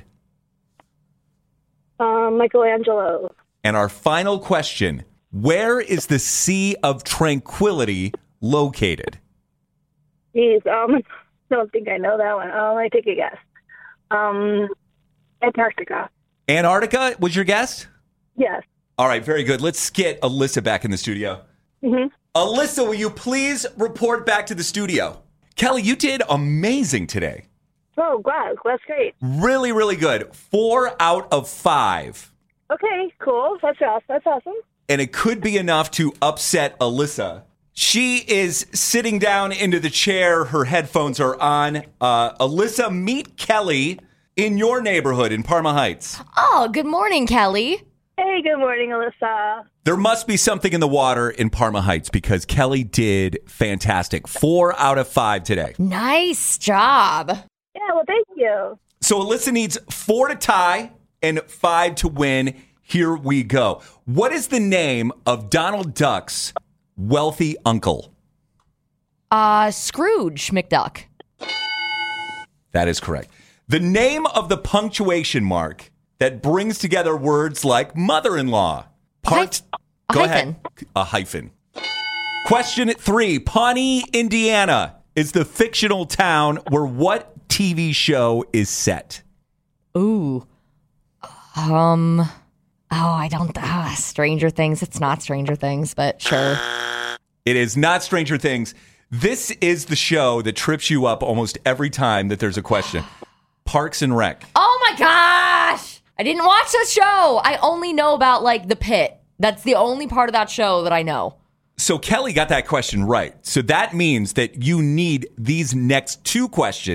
Um, Michelangelo. And our final question, where is the Sea of Tranquility located? Geez, um, don't think I know that one. Um, let me take a guess. Um, Antarctica. Antarctica was your guess? Yes. All right, very good. Let's get Alyssa back in the studio. Mm-hmm. Alyssa, will you please report back to the studio? Kelly, you did amazing today. Oh, wow, that's great. Really, really good. Four out of five. Okay, cool. That's awesome. That's awesome. And it could be enough to upset Alyssa. She is sitting down into the chair. Her headphones are on. Uh, Alyssa, meet Kelly in your neighborhood in Parma Heights. Oh, good morning, Kelly. Hey, good morning, Alyssa. There must be something in the water in Parma Heights because Kelly did fantastic. Four out of five today. Nice job. Yeah, well, thank you. So Alyssa needs four to tie and five to win. Here we go. What is the name of Donald Duck's wealthy uncle? Uh, Scrooge McDuck. That is correct. The name of the punctuation mark that brings together words like mother-in-law. Part. A Go hyphen. ahead. A hyphen. Question three. Pawnee, Indiana is the fictional town where what T V show is set? Ooh. Um. Oh, I don't. Ah, Stranger Things. It's not Stranger Things, but sure. It is not Stranger Things. This is the show that trips you up almost every time that there's a question. Parks and Rec. Oh my gosh! I didn't watch that show. I only know about like the pit. That's the only part of that show that I know. So Kelly got that question right. So that means that you need these next two questions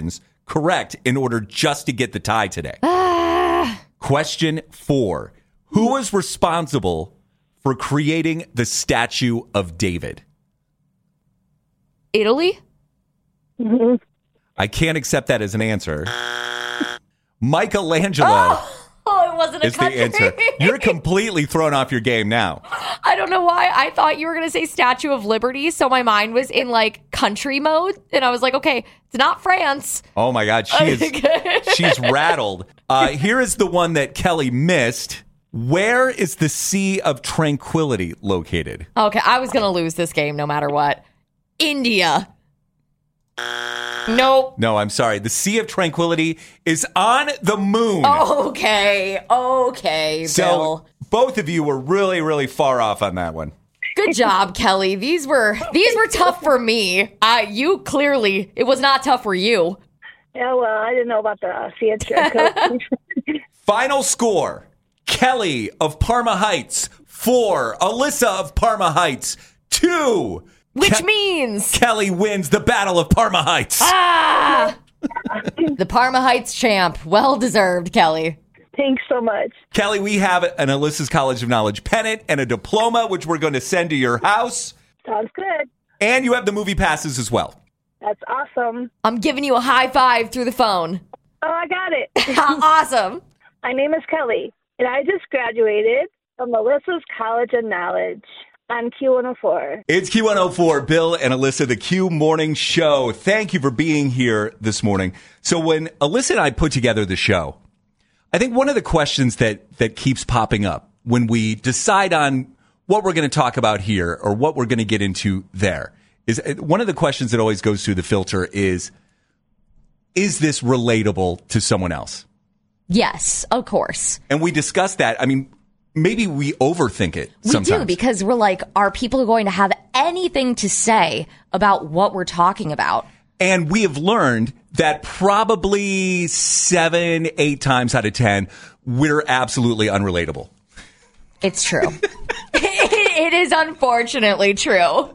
correct in order just to get the tie today. Ah. Question four. Who was responsible for creating the Statue of David? Italy? Mm-hmm. I can't accept that as an answer. Michelangelo Oh, oh it wasn't a is the country. answer. You're completely thrown off your game now. I don't know why. I thought you were going to say Statue of Liberty, so my mind was in like country mode, and I was like, okay, it's not France. Oh my God, she is she's rattled. Uh, here is the one that Kelly missed. Where is the Sea of Tranquility located? Okay, I was going to lose this game no matter what. India. Nope. No, I'm sorry. The Sea of Tranquility is on the moon. Okay, okay, so Bill. both of you were really, really far off on that one. Good job, Kelly. These were these were tough for me. Uh, you clearly, it was not tough for you. Yeah, well, I didn't know about the uh, C H coach. Final score. Kelly of Parma Heights, four. Alyssa of Parma Heights, two. Which Ke- means Kelly wins the Battle of Parma Heights. Ah! The Parma Heights champ. Well deserved, Kelly. Thanks so much. Kelly, we have an Alyssa's College of Knowledge pennant and a diploma, which we're going to send to your house. Sounds good. And you have the movie passes as well. That's awesome. I'm giving you a high five through the phone. Oh, I got it. Awesome. My name is Kelly, and I just graduated from Alyssa's College of Knowledge on Q one oh four. It's Q one oh four, Bill and Alyssa, the Q Morning Show. Thank you for being here this morning. So when Alyssa and I put together the show, I think one of the questions that, that keeps popping up when we decide on what we're going to talk about here or what we're going to get into there is one of the questions that always goes through the filter is, is this relatable to someone else? Yes, of course. And we discussed that. I mean, maybe we overthink it We sometimes. do, because we're like, are people going to have anything to say about what we're talking about? And we have learned that probably seven, eight times out of ten, we're absolutely unrelatable. It's true. it, it is unfortunately true.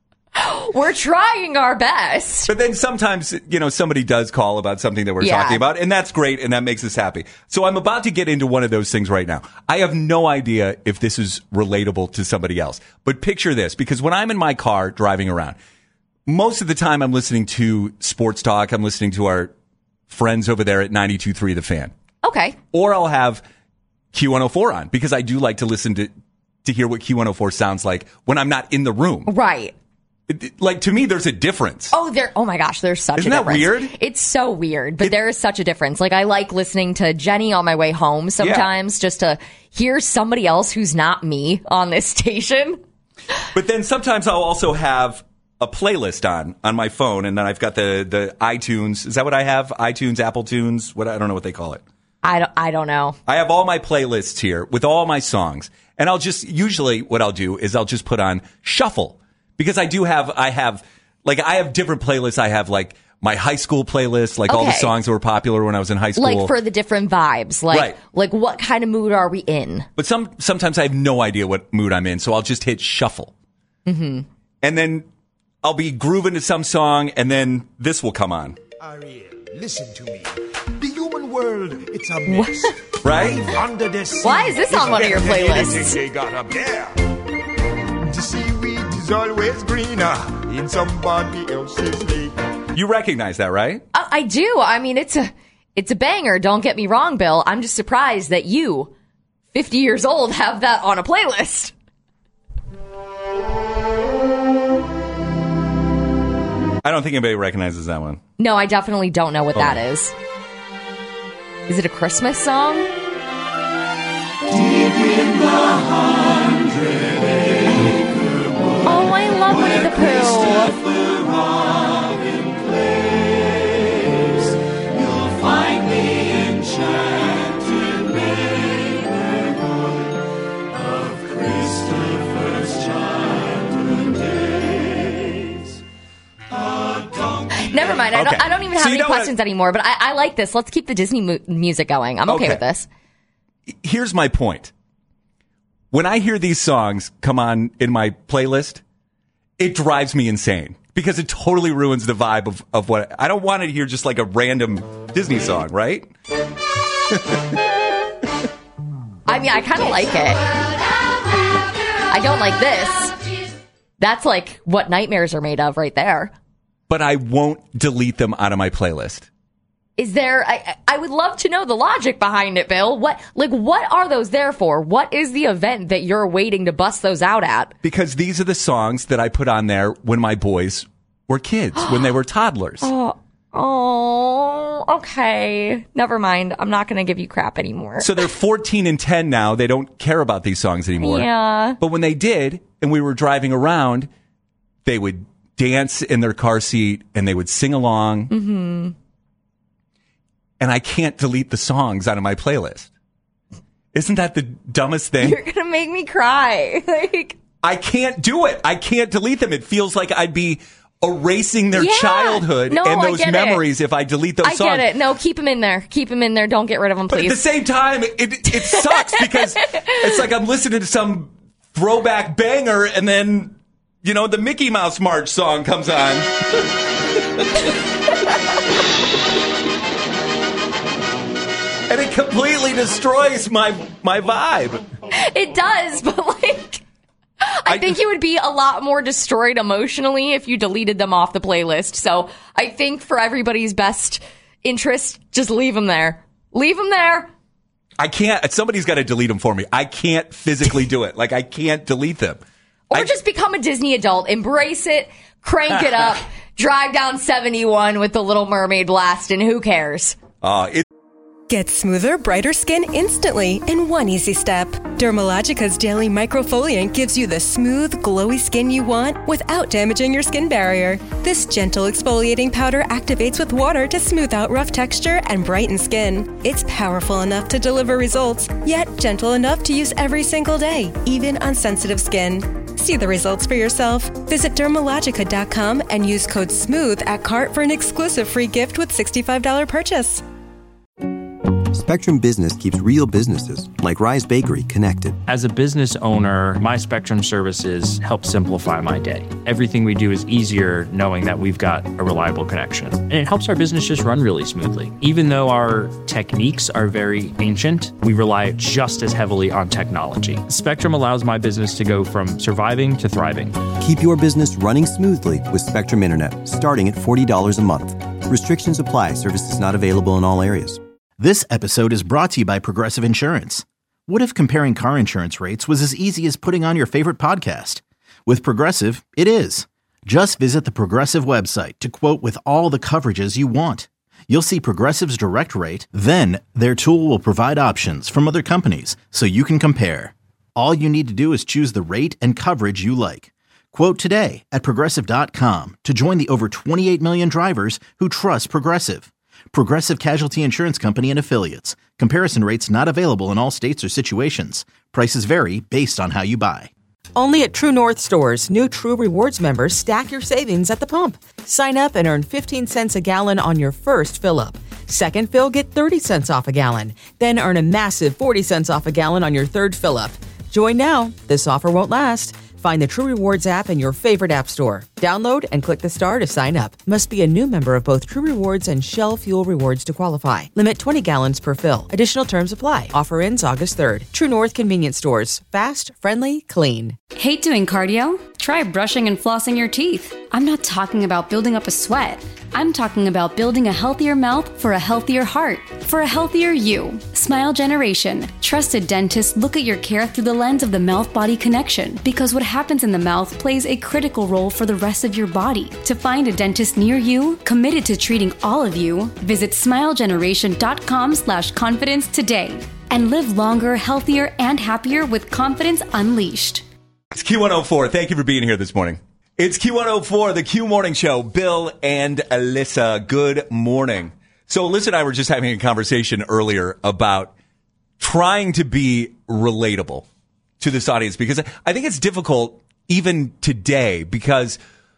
We're trying our best. But then sometimes, you know, somebody does call about something that we're Yeah. talking about, and that's great, and that makes us happy. So I'm about to get into one of those things right now. I have no idea if this is relatable to somebody else. But picture this, because when I'm in my car driving around, most of the time I'm listening to sports talk. I'm listening to our friends over there at ninety-two point three The Fan. Okay. Or I'll have Q one oh four on, because I do like to listen to, to hear what Q one oh four sounds like when I'm not in the room. Right. It- Like, to me, there's a difference. Oh, there. Oh my gosh, there's such Isn't a that difference. weird? It's so weird, but there is such a difference. Like, I like listening to Jenny on my way home sometimes, just to hear somebody else who's not me on this station. But then sometimes I'll also have a playlist on on my phone, and then I've got the the iTunes. Is that what I have? iTunes, Apple Tunes. What I don't know what they call it. I don't. I don't know. I have all my playlists here with all my songs, and I'll just usually what I'll do is I'll just put on shuffle, because I do have I have like I have different playlists. I have like my high school playlist, like all the Okay. songs that were popular when I was in high school. Like for the different vibes. Like, Right. like what kind of mood are we in? But some sometimes I have no idea what mood I'm in, so I'll just hit shuffle. Mm-hmm. And then I'll be grooving to some song, and then this will come on. Ariel, listen to me. The human world, it's a mess. Right? Life under the sea. Why is this on one of your better than playlists? anything they got up there. The seaweed is always greener in somebody else's lake. You recognize that, right? I, I do. I mean, it's a, it's a banger. Don't get me wrong, Bill. I'm just surprised that you, fifty years old, have that on a playlist. I don't think anybody recognizes that one. No, I definitely don't know what Oh. that is. Is it a Christmas song? Oh, I love Winnie the Pooh. Never mind. I, Okay. don't, I don't even have So you any know what? questions anymore, but I, I like this. Let's keep the Disney mu- music going. I'm okay, Okay. with this. Here's my point. When I hear these songs come on in my playlist, it drives me insane. Because it totally ruins the vibe of, of what I don't want to hear just like a random Disney song, right? I mean, I kind of like it. I don't like this. That's like what nightmares are made of right there. But I won't delete them out of my playlist. Is there, I, I would love to know the logic behind it, Bill. What, like, what are those there for? What is the event that you're waiting to bust those out at? Because these are the songs that I put on there when my boys were kids, when they were toddlers. Oh, oh, okay. Never mind. I'm not going to give you crap anymore. So they're fourteen and ten now. They don't care about these songs anymore. Yeah. But when they did, and we were driving around, they would dance in their car seat and they would sing along. Mm-hmm. And I can't delete the songs out of my playlist. Isn't that the dumbest thing? You're going to make me cry. Like, I can't do it. I can't delete them. It feels like I'd be erasing their yeah. childhood no, and those I get memories it. if I delete those I songs. I get it. No, keep them in there. Keep them in there. Don't get rid of them, please. But at the same time, it, it sucks because it's like I'm listening to some throwback banger and then, you know, the Mickey Mouse March song comes on. And it completely destroys my my vibe. It does, but like, I, I think you would be a lot more destroyed emotionally if you deleted them off the playlist. So I think for everybody's best interest, just leave them there. Leave them there. I can't. Somebody's got to delete them for me. I can't physically do it. Like, I can't delete them. Or I, just become a Disney adult. Embrace it. Crank it up. Drive down seventy-one with the Little Mermaid blast, and who cares? Uh, it- Get smoother, brighter skin instantly in one easy step. Dermalogica's Daily Microfoliant gives you the smooth, glowy skin you want without damaging your skin barrier. This gentle exfoliating powder activates with water to smooth out rough texture and brighten skin. It's powerful enough to deliver results, yet gentle enough to use every single day, even on sensitive skin. See the results for yourself. Visit Dermalogica dot com and use code SMOOTH at cart for an exclusive free gift with sixty-five dollars purchase. Spectrum Business keeps real businesses, like Rise Bakery, connected. As a business owner, my Spectrum services help simplify my day. Everything we do is easier knowing that we've got a reliable connection. And it helps our business just run really smoothly. Even though our techniques are very ancient, we rely just as heavily on technology. Spectrum allows my business to go from surviving to thriving. Keep your business running smoothly with Spectrum Internet, starting at forty dollars a month. Restrictions apply. Services not available in all areas. This episode is brought to you by Progressive Insurance. What if comparing car insurance rates was as easy as putting on your favorite podcast? With Progressive, it is. Just visit the Progressive website to quote with all the coverages you want. You'll see Progressive's direct rate, then their tool will provide options from other companies so you can compare. All you need to do is choose the rate and coverage you like. Quote today at Progressive dot com to join the over twenty-eight million drivers who trust Progressive. Progressive Casualty Insurance Company and Affiliates. Comparison rates not available in all states or situations. Prices vary based on how you buy. Only at True North stores, new True Rewards members stack your savings at the pump. Sign up and earn fifteen cents a gallon on your first fill-up. Second fill, get thirty cents off a gallon. Then earn a massive forty cents off a gallon on your third fill-up. Join now. This offer won't last. Find the True Rewards app in your favorite app store. Download and click the star to sign up. Must be a new member of both True Rewards and Shell Fuel Rewards to qualify. Limit twenty gallons per fill. Additional terms apply. Offer ends August third. True North Convenience Stores. Fast, friendly, clean. Hate doing cardio? Try brushing and flossing your teeth. I'm not talking about building up a sweat. I'm talking about building a healthier mouth for a healthier heart, for a healthier you. Smile Generation. Trusted dentists look at your care through the lens of the mouth-body connection, because what happens in the mouth plays a critical role for the rest of your body. To find a dentist near you, committed to treating all of you, visit smile generation dot com slash confidence today. And live longer, healthier, and happier with confidence unleashed. It's Q one oh four. Thank you for being here this morning. It's Q one oh four, the Q Morning Show. Bill and Alyssa, good morning. So Alyssa and I were just having a conversation earlier about trying to be relatable to this audience, because I think it's difficult even today because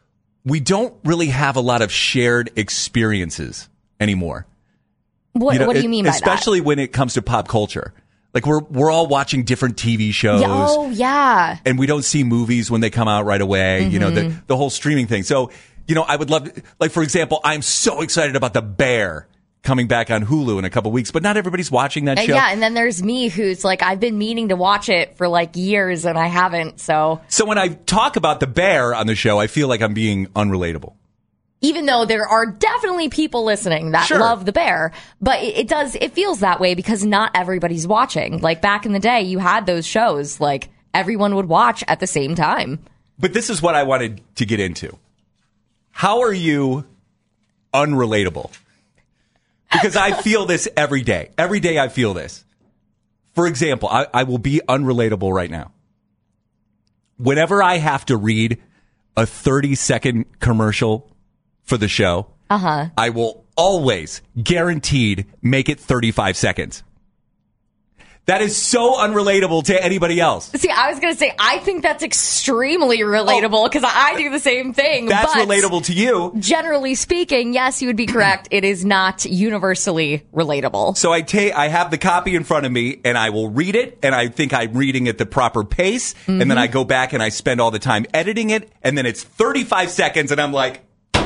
we don't really have a lot of shared experiences anymore. What, you know, what do you mean by that? Especially when it comes to pop culture. Like, we're we're all watching different T V shows. Yeah, oh, yeah. And we don't see movies when they come out right away, mm-hmm. you know, the, the whole streaming thing. So you know, I would love, like, for example, I'm so excited about The Bear coming back on Hulu in a couple weeks, but not everybody's watching that And show. yeah, and then there's me who's like, I've been meaning to watch it for like years and I haven't, so. So when I talk about The Bear on the show, I feel like I'm being unrelatable. Even though there are definitely people listening that Sure. love The Bear, but it, it does, it feels that way because not everybody's watching. Like back in the day, you had those shows, like everyone would watch at the same time. But this is what I wanted to get into. How are you unrelatable? Because I feel this every day. Every day I feel this. For example, I, I will be unrelatable right now. Whenever I have to read a thirty-second commercial for the show, uh-huh. I will always, guaranteed, make it thirty-five seconds. That is so unrelatable to anybody else. See, I was going to say, I think that's extremely relatable because I do the same thing. That's but relatable to you. Generally speaking, yes, you would be correct. It is not universally relatable. So I take, I have the copy in front of me and I will read it and I think I'm reading at the proper pace. Mm-hmm. And then I go back and I spend all the time editing it. And then it's thirty-five seconds and I'm like,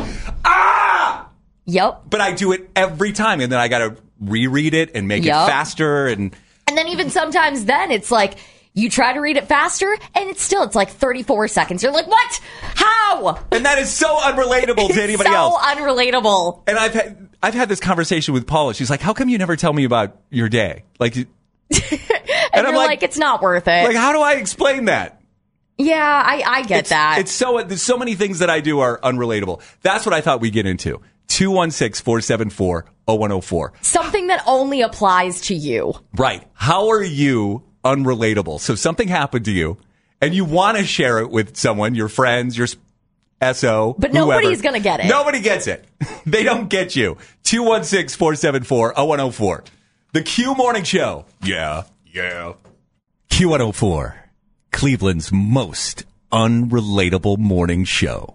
ah! Yep. But I do it every time. And then I got to reread it and make Yep. it faster. And And then even sometimes then it's like you try to read it faster and it's still, it's like thirty-four seconds. You're like, what? How? And that is so unrelatable to anybody so else. So unrelatable. And I've had, I've had this conversation with Paula. She's like, how come you never tell me about your day? Like, and, and, and you're I'm like, like, it's not worth it. Like, how do I explain that? Yeah, I, I get it's, that. It's so, there's so many things that I do are unrelatable. That's what I thought we'd get into. two one six, four seven four, zero one zero four. Something that only applies to you. Right. How are you unrelatable? So something happened to you and you want to share it with someone, your friends, your S O, But whoever. nobody's going to get it. Nobody gets it. They don't get you. two one six, four seven four, zero one zero four. The Q Morning Show. Yeah. Yeah. Q one oh four. Cleveland's most unrelatable morning show.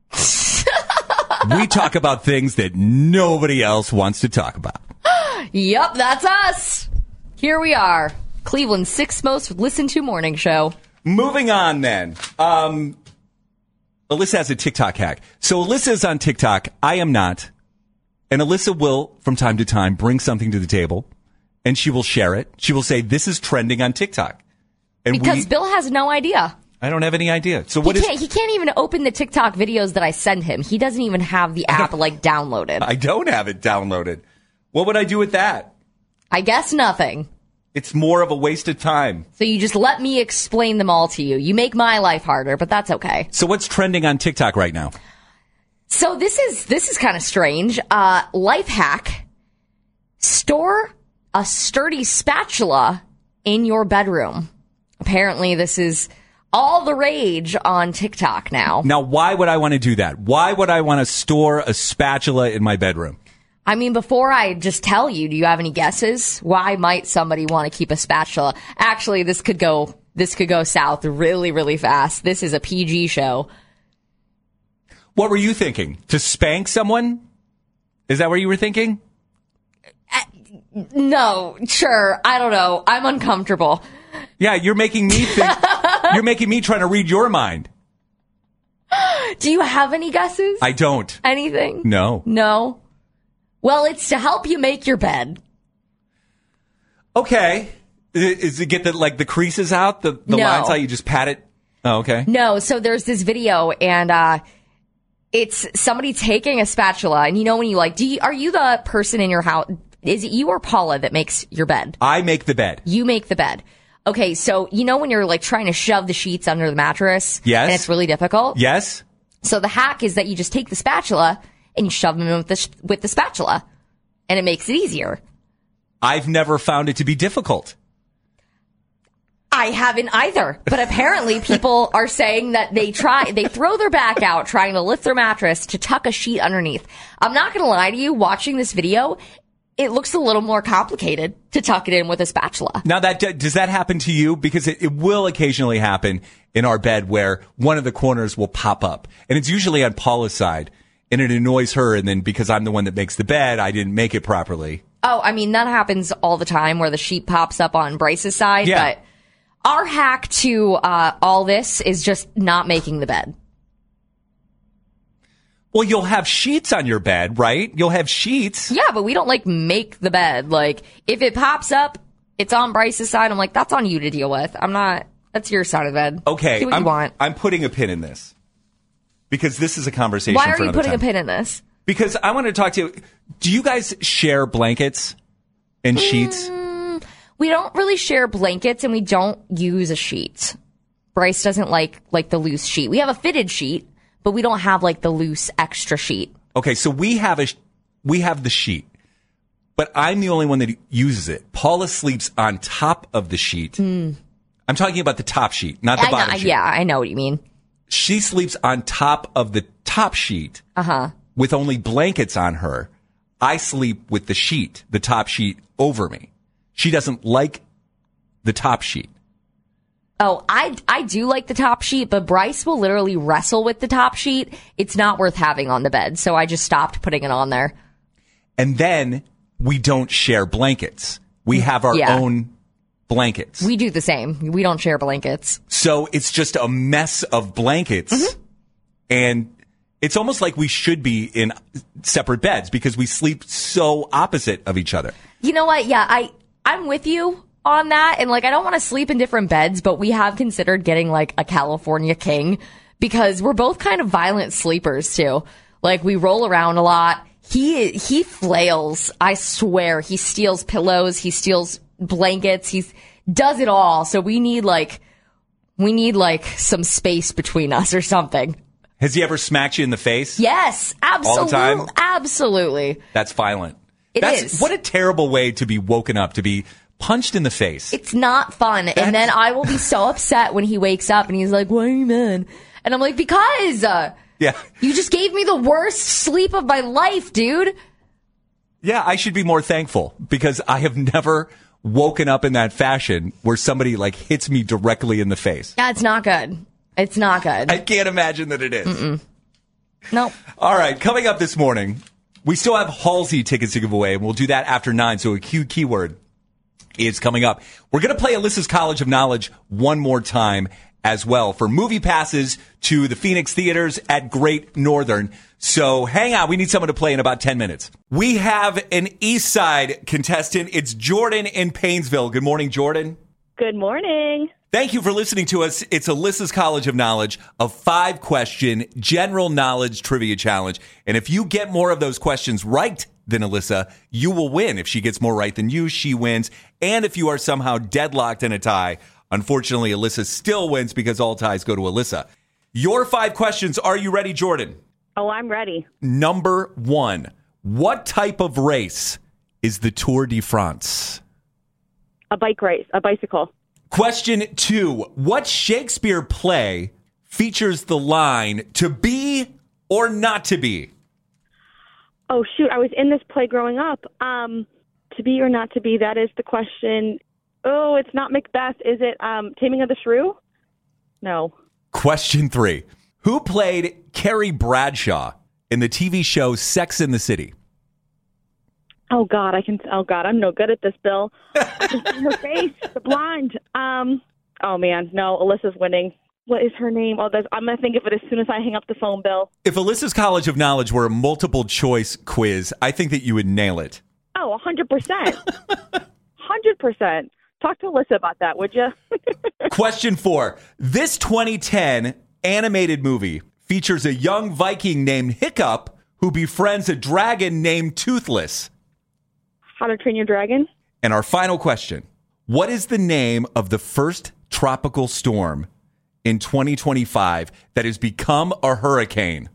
We talk about things that nobody else wants to talk about. Yep, that's us. Here we are. Cleveland's sixth most listened to morning show. Moving on then. Um, Alyssa has a TikTok hack. So Alyssa's on TikTok. I am not. And Alyssa will, from time to time, bring something to the table and she will share it. She will say, this is trending on TikTok. And because we, Bill has no idea. I don't have any idea. So what he is? Can't, he can't even open the TikTok videos that I send him. He doesn't even have the app like downloaded. I don't have it downloaded. What would I do with that? I guess nothing. It's more of a waste of time. So you just let me explain them all to you. You make my life harder, but that's okay. So what's trending on TikTok right now? So this is this is kind of strange. Uh, life hack: store a sturdy spatula in your bedroom. Apparently, this is all the rage on TikTok now. Now, why would I want to do that? Why would I want to store a spatula in my bedroom? I mean, before I just tell you, do you have any guesses? Why might somebody want to keep a spatula? Actually, this could go this could go south really, really fast. This is a P G show. What were you thinking? To spank someone? Is that what you were thinking? Uh, no, sure. I don't know. I'm uncomfortable. Yeah, you're making me think. You're making me trying to read your mind. Do you have any guesses? I don't. Anything? No. No? Well, it's to help you make your bed. Okay. Is it get the, like, the creases out? The, the No. lines out? You just pat it? Oh, okay. No, so there's this video, and uh, it's somebody taking a spatula, and you know when you, like, do you, are you the person in your house, is it you or Paula that makes your bed? I make the bed. You make the bed. Okay, so you know when you're, like, trying to shove the sheets under the mattress? Yes. And it's really difficult? Yes. So the hack is that you just take the spatula and you shove them in with the, sh- with the spatula, and it makes it easier. I've never found it to be difficult. I haven't either, but apparently people are saying that they try, they throw their back out trying to lift their mattress to tuck a sheet underneath. I'm not going to lie to you, watching this video, it looks a little more complicated to tuck it in with a spatula. Now, that does that happen to you? Because it, it will occasionally happen in our bed where one of the corners will pop up. And it's usually on Paula's side. And it annoys her. And then because I'm the one that makes the bed, I didn't make it properly. Oh, I mean, that happens all the time where the sheet pops up on Bryce's side. Yeah. But our hack to uh, all this is just not making the bed. Well, you'll have sheets on your bed, right? You'll have sheets. Yeah, but we don't like make the bed. Like if it pops up, it's on Bryce's side. I'm like, that's on you to deal with. I'm not. That's your side of the bed. Okay, Do what I'm, you want. I'm putting a pin in this because this is a conversation. Why are for you another putting time. a pin in this? Because I want to talk to you. Do you guys share blankets and sheets? Mm, we don't really share blankets, and we don't use a sheet. Bryce doesn't like like the loose sheet. We have a fitted sheet, but we don't have like the loose extra sheet. Okay, so we have a we have the sheet, but I'm the only one that uses it. Paula sleeps on top of the sheet. Mm. I'm talking about the top sheet, not the I bottom know, sheet. Yeah, I know what you mean. She sleeps on top of the top sheet Uh huh. with only blankets on her. I sleep with the sheet, the top sheet over me. She doesn't like the top sheet. Oh, I, I do like the top sheet, but Bryce will literally wrestle with the top sheet. It's not worth having on the bed, so I just stopped putting it on there. And then we don't share blankets. We have our Yeah. own blankets. We do the same. We don't share blankets. So it's just a mess of blankets. Mm-hmm. And it's almost like we should be in separate beds because we sleep so opposite of each other. You know what? Yeah, I, I'm with you on that. And like, I don't want to sleep in different beds, but we have considered getting like a California king because we're both kind of violent sleepers too. Like we roll around a lot. He, he flails. I swear he steals pillows. He steals blankets. He does it all. So we need like, we need like some space between us or something. Has he ever smacked you in the face? Yes, absolutely. All the time? Absolutely. That's violent. It That's, is. What a terrible way to be woken up, to be punched in the face. It's not fun. And then I will be so upset when he wakes up and he's like, why are you mad? And I'm like, because uh, Yeah. you just gave me the worst sleep of my life, dude. Yeah, I should be more thankful because I have never woken up in that fashion where somebody like hits me directly in the face. Yeah, it's not good. It's not good. I can't imagine that it is. Mm-mm. Nope. All right, coming up this morning, we still have Halsey tickets to give away, and we'll do that after nine. So a key keyword is coming up. We're going to play Alyssa's College of Knowledge one more time as well for movie passes to the Phoenix Theaters at Great Northern. So hang out. We need someone to play in about ten minutes. We have an East Side contestant. It's Jordan in Painesville. Good morning, Jordan. Good morning. Thank you for listening to us. It's Alyssa's College of Knowledge, a five-question general knowledge trivia challenge. And if you get more of those questions right than Alyssa, you will win. If she gets more right than you, she wins. And if you are somehow deadlocked in a tie, unfortunately, Alyssa still wins because all ties go to Alyssa. Your five questions. Are you ready, Jordan? Oh, I'm ready. Number one, what type of race is the Tour de France? A bike race, a bicycle. Question two, what Shakespeare play features the line to be or not to be? Oh, shoot. I was in this play growing up. Um, to be or not to be, that is the question. Oh, it's not Macbeth. Is it um, Taming of the Shrew? No. Question three, who played Carrie Bradshaw in the T V show Sex and the City? Oh, God. I can. Oh, God. I'm no good at this, Bill. I can see her face. The blonde. Um. Oh, man. No, Alyssa's winning. What is her name? Oh, that's, I'm going to think of it as soon as I hang up the phone, Bill. If Alyssa's College of Knowledge were a multiple choice quiz, I think that you would nail it. Oh, one hundred percent. one hundred percent. Talk to Alyssa about that, would you? Question four. This twenty ten animated movie features a young Viking named Hiccup who befriends a dragon named Toothless. How to Train Your Dragon? And our final question. What is the name of the first tropical storm in twenty twenty-five that has become a hurricane?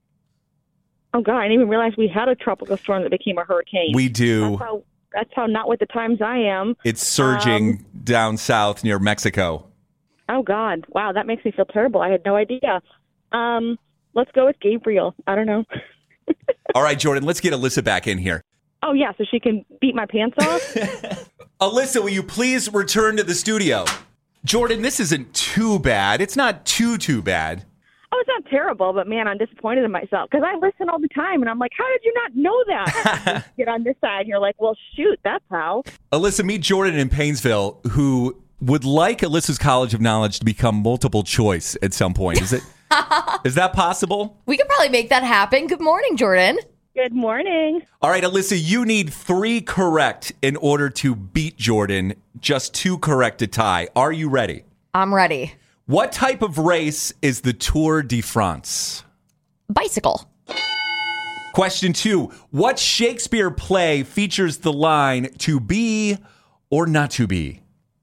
Oh, God, I didn't even realize we had a tropical storm that became a hurricane. We do. That's how, that's how not with the times I am. It's surging Um, down south near Mexico. Oh, God. Wow, that makes me feel terrible. I had no idea. Um, let's go with Gabriel. I don't know. All right, Jordan, let's get Alyssa back in here. Oh, yeah, so she can beat my pants off? Alyssa, will you please return to the studio? Jordan, this isn't too bad. It's not too, too bad. Oh, it's not terrible, but, man, I'm disappointed in myself because I listen all the time, and I'm like, how did you not know that? Get on this side, and you're like, well, shoot, that's how. Alyssa, meet Jordan in Painesville, who would like Alyssa's College of Knowledge to become multiple choice at some point. Is it Is that possible? We could probably make that happen. Good morning, Jordan. Good morning. All right, Alyssa, you need three correct in order to beat Jordan. Just two correct to tie. Are you ready? I'm ready. What type of race is the Tour de France? Bicycle. Question two. What Shakespeare play features the line to be or not to be?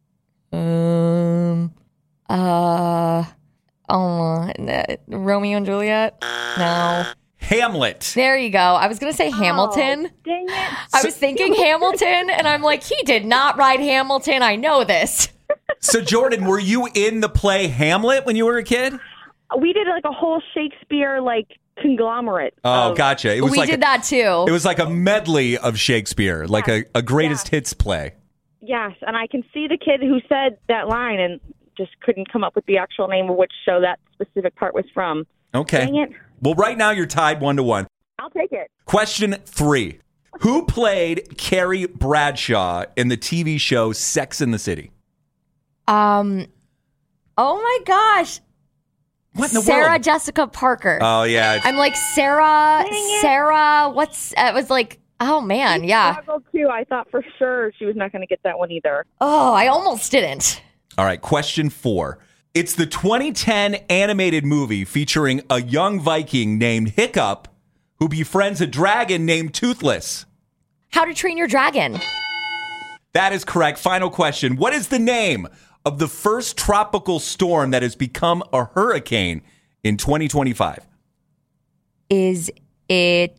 Um, uh, oh, Romeo and Juliet? No. Hamlet. There you go. I was going to say Hamilton. Oh, dang it. I was thinking Hamilton, and I'm like, he did not write Hamilton. I know this. So, Jordan, were you in the play Hamlet when you were a kid? We did like a whole Shakespeare like conglomerate. Oh, of- gotcha. It was we like did a, that too. It was like a medley of Shakespeare, like a, a greatest hits play. Yes, and I can see the kid who said that line and just couldn't come up with the actual name of which show that specific part was from. Okay. Dang it. Well, right now you're tied one to one. I'll take it. Question three. Who played Carrie Bradshaw in the T V show Sex and the City? Um, oh my gosh. What in the Sarah world? Jessica Parker. Oh, yeah. I'm like, Sarah, Sarah, what's, it was like, oh man, yeah. Struggled too. I thought for sure she was not going to get that one either. Oh, I almost didn't. All right, question four. It's the twenty ten animated movie featuring a young Viking named Hiccup who befriends a dragon named Toothless. How to Train Your Dragon. That is correct. Final question. What is the name of the first tropical storm that has become a hurricane in twenty twenty-five? Is it,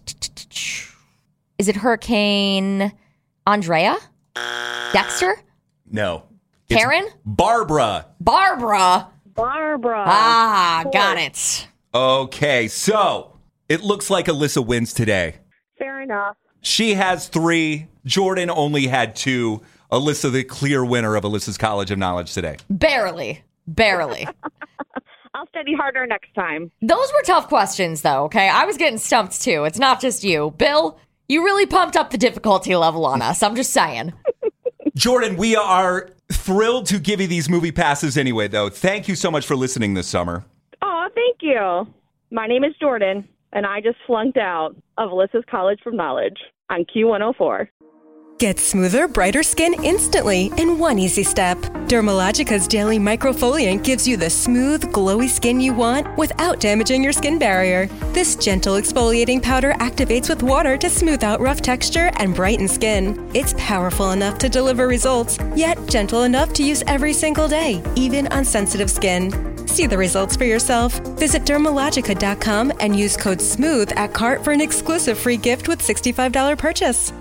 is it Hurricane Andrea? Dexter? No. It's Karen? Barbara. Barbara. Barbara. Ah, got it. Okay, so it looks like Alyssa wins today. Fair enough. She has three. Jordan only had two. Alyssa, the clear winner of Alyssa's College of Knowledge today. Barely. Barely. I'll study harder next time. Those were tough questions, though, okay? I was getting stumped, too. It's not just you. Bill, you really pumped up the difficulty level on us. I'm just saying. Jordan, we are thrilled to give you these movie passes anyway, though. Thank you so much for listening this summer. Oh, thank you. My name is Jordan, and I just flunked out of Alyssa's College of Knowledge on Q one oh four. Get smoother, brighter skin instantly in one easy step. Dermalogica's Daily Microfoliant gives you the smooth, glowy skin you want without damaging your skin barrier. This gentle exfoliating powder activates with water to smooth out rough texture and brighten skin. It's powerful enough to deliver results, yet gentle enough to use every single day, even on sensitive skin. See the results for yourself. Visit Dermalogica dot com and use code SMOOTH at cart for an exclusive free gift with sixty-five dollars purchase.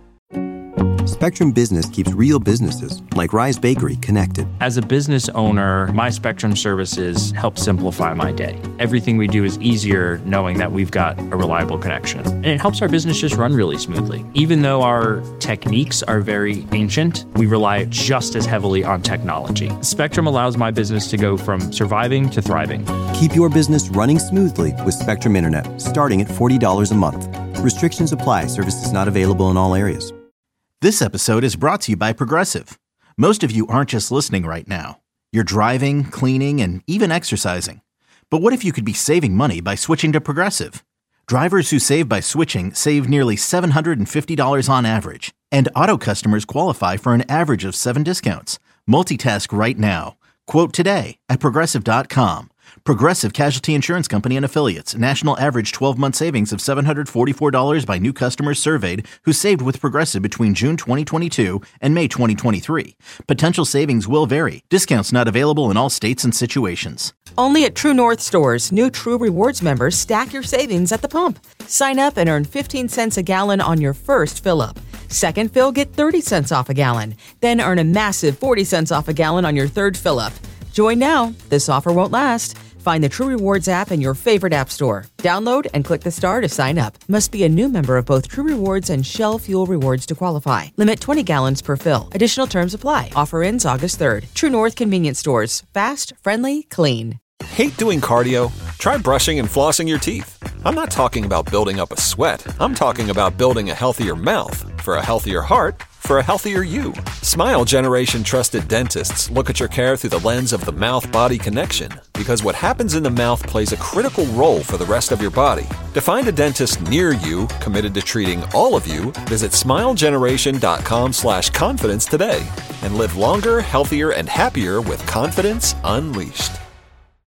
Spectrum Business keeps real businesses, like Rise Bakery, connected. As a business owner, my Spectrum services help simplify my day. Everything we do is easier knowing that we've got a reliable connection. And it helps our business just run really smoothly. Even though our techniques are very ancient, we rely just as heavily on technology. Spectrum allows my business to go from surviving to thriving. Keep your business running smoothly with Spectrum Internet, starting at forty dollars a month. Restrictions apply. Services not available in all areas. This episode is brought to you by Progressive. Most of you aren't just listening right now. You're driving, cleaning, and even exercising. But what if you could be saving money by switching to Progressive? Drivers who save by switching save nearly seven hundred fifty dollars on average. And auto customers qualify for an average of seven discounts. Multitask right now. Quote today at Progressive dot com. Progressive Casualty Insurance Company and Affiliates. National average twelve-month savings of seven hundred forty-four dollars by new customers surveyed who saved with Progressive between June twenty twenty-two and May twenty twenty-three. Potential savings will vary. Discounts not available in all states and situations. Only at True North stores, new True Rewards members stack your savings at the pump. Sign up and earn fifteen cents a gallon on your first fill-up. Second fill, get thirty cents off a gallon. Then earn a massive forty cents off a gallon on your third fill-up. Join now. This offer won't last. Find the True Rewards app in your favorite app store. Download and click the star to sign up. Must be a new member of both True Rewards and Shell Fuel Rewards to qualify. Limit twenty gallons per fill. Additional terms apply. Offer ends August third. True North Convenience Stores. Fast, friendly, clean. Hate doing cardio? Try brushing and flossing your teeth. I'm not talking about building up a sweat. I'm talking about building a healthier mouth. For a healthier heart, for a healthier you. Smile Generation trusted dentists look at your care through the lens of the mouth-body connection, because what happens in the mouth plays a critical role for the rest of your body. To find a dentist near you committed to treating all of you, visit smilegeneration.com slash confidence today and live longer, healthier, and happier with confidence unleashed.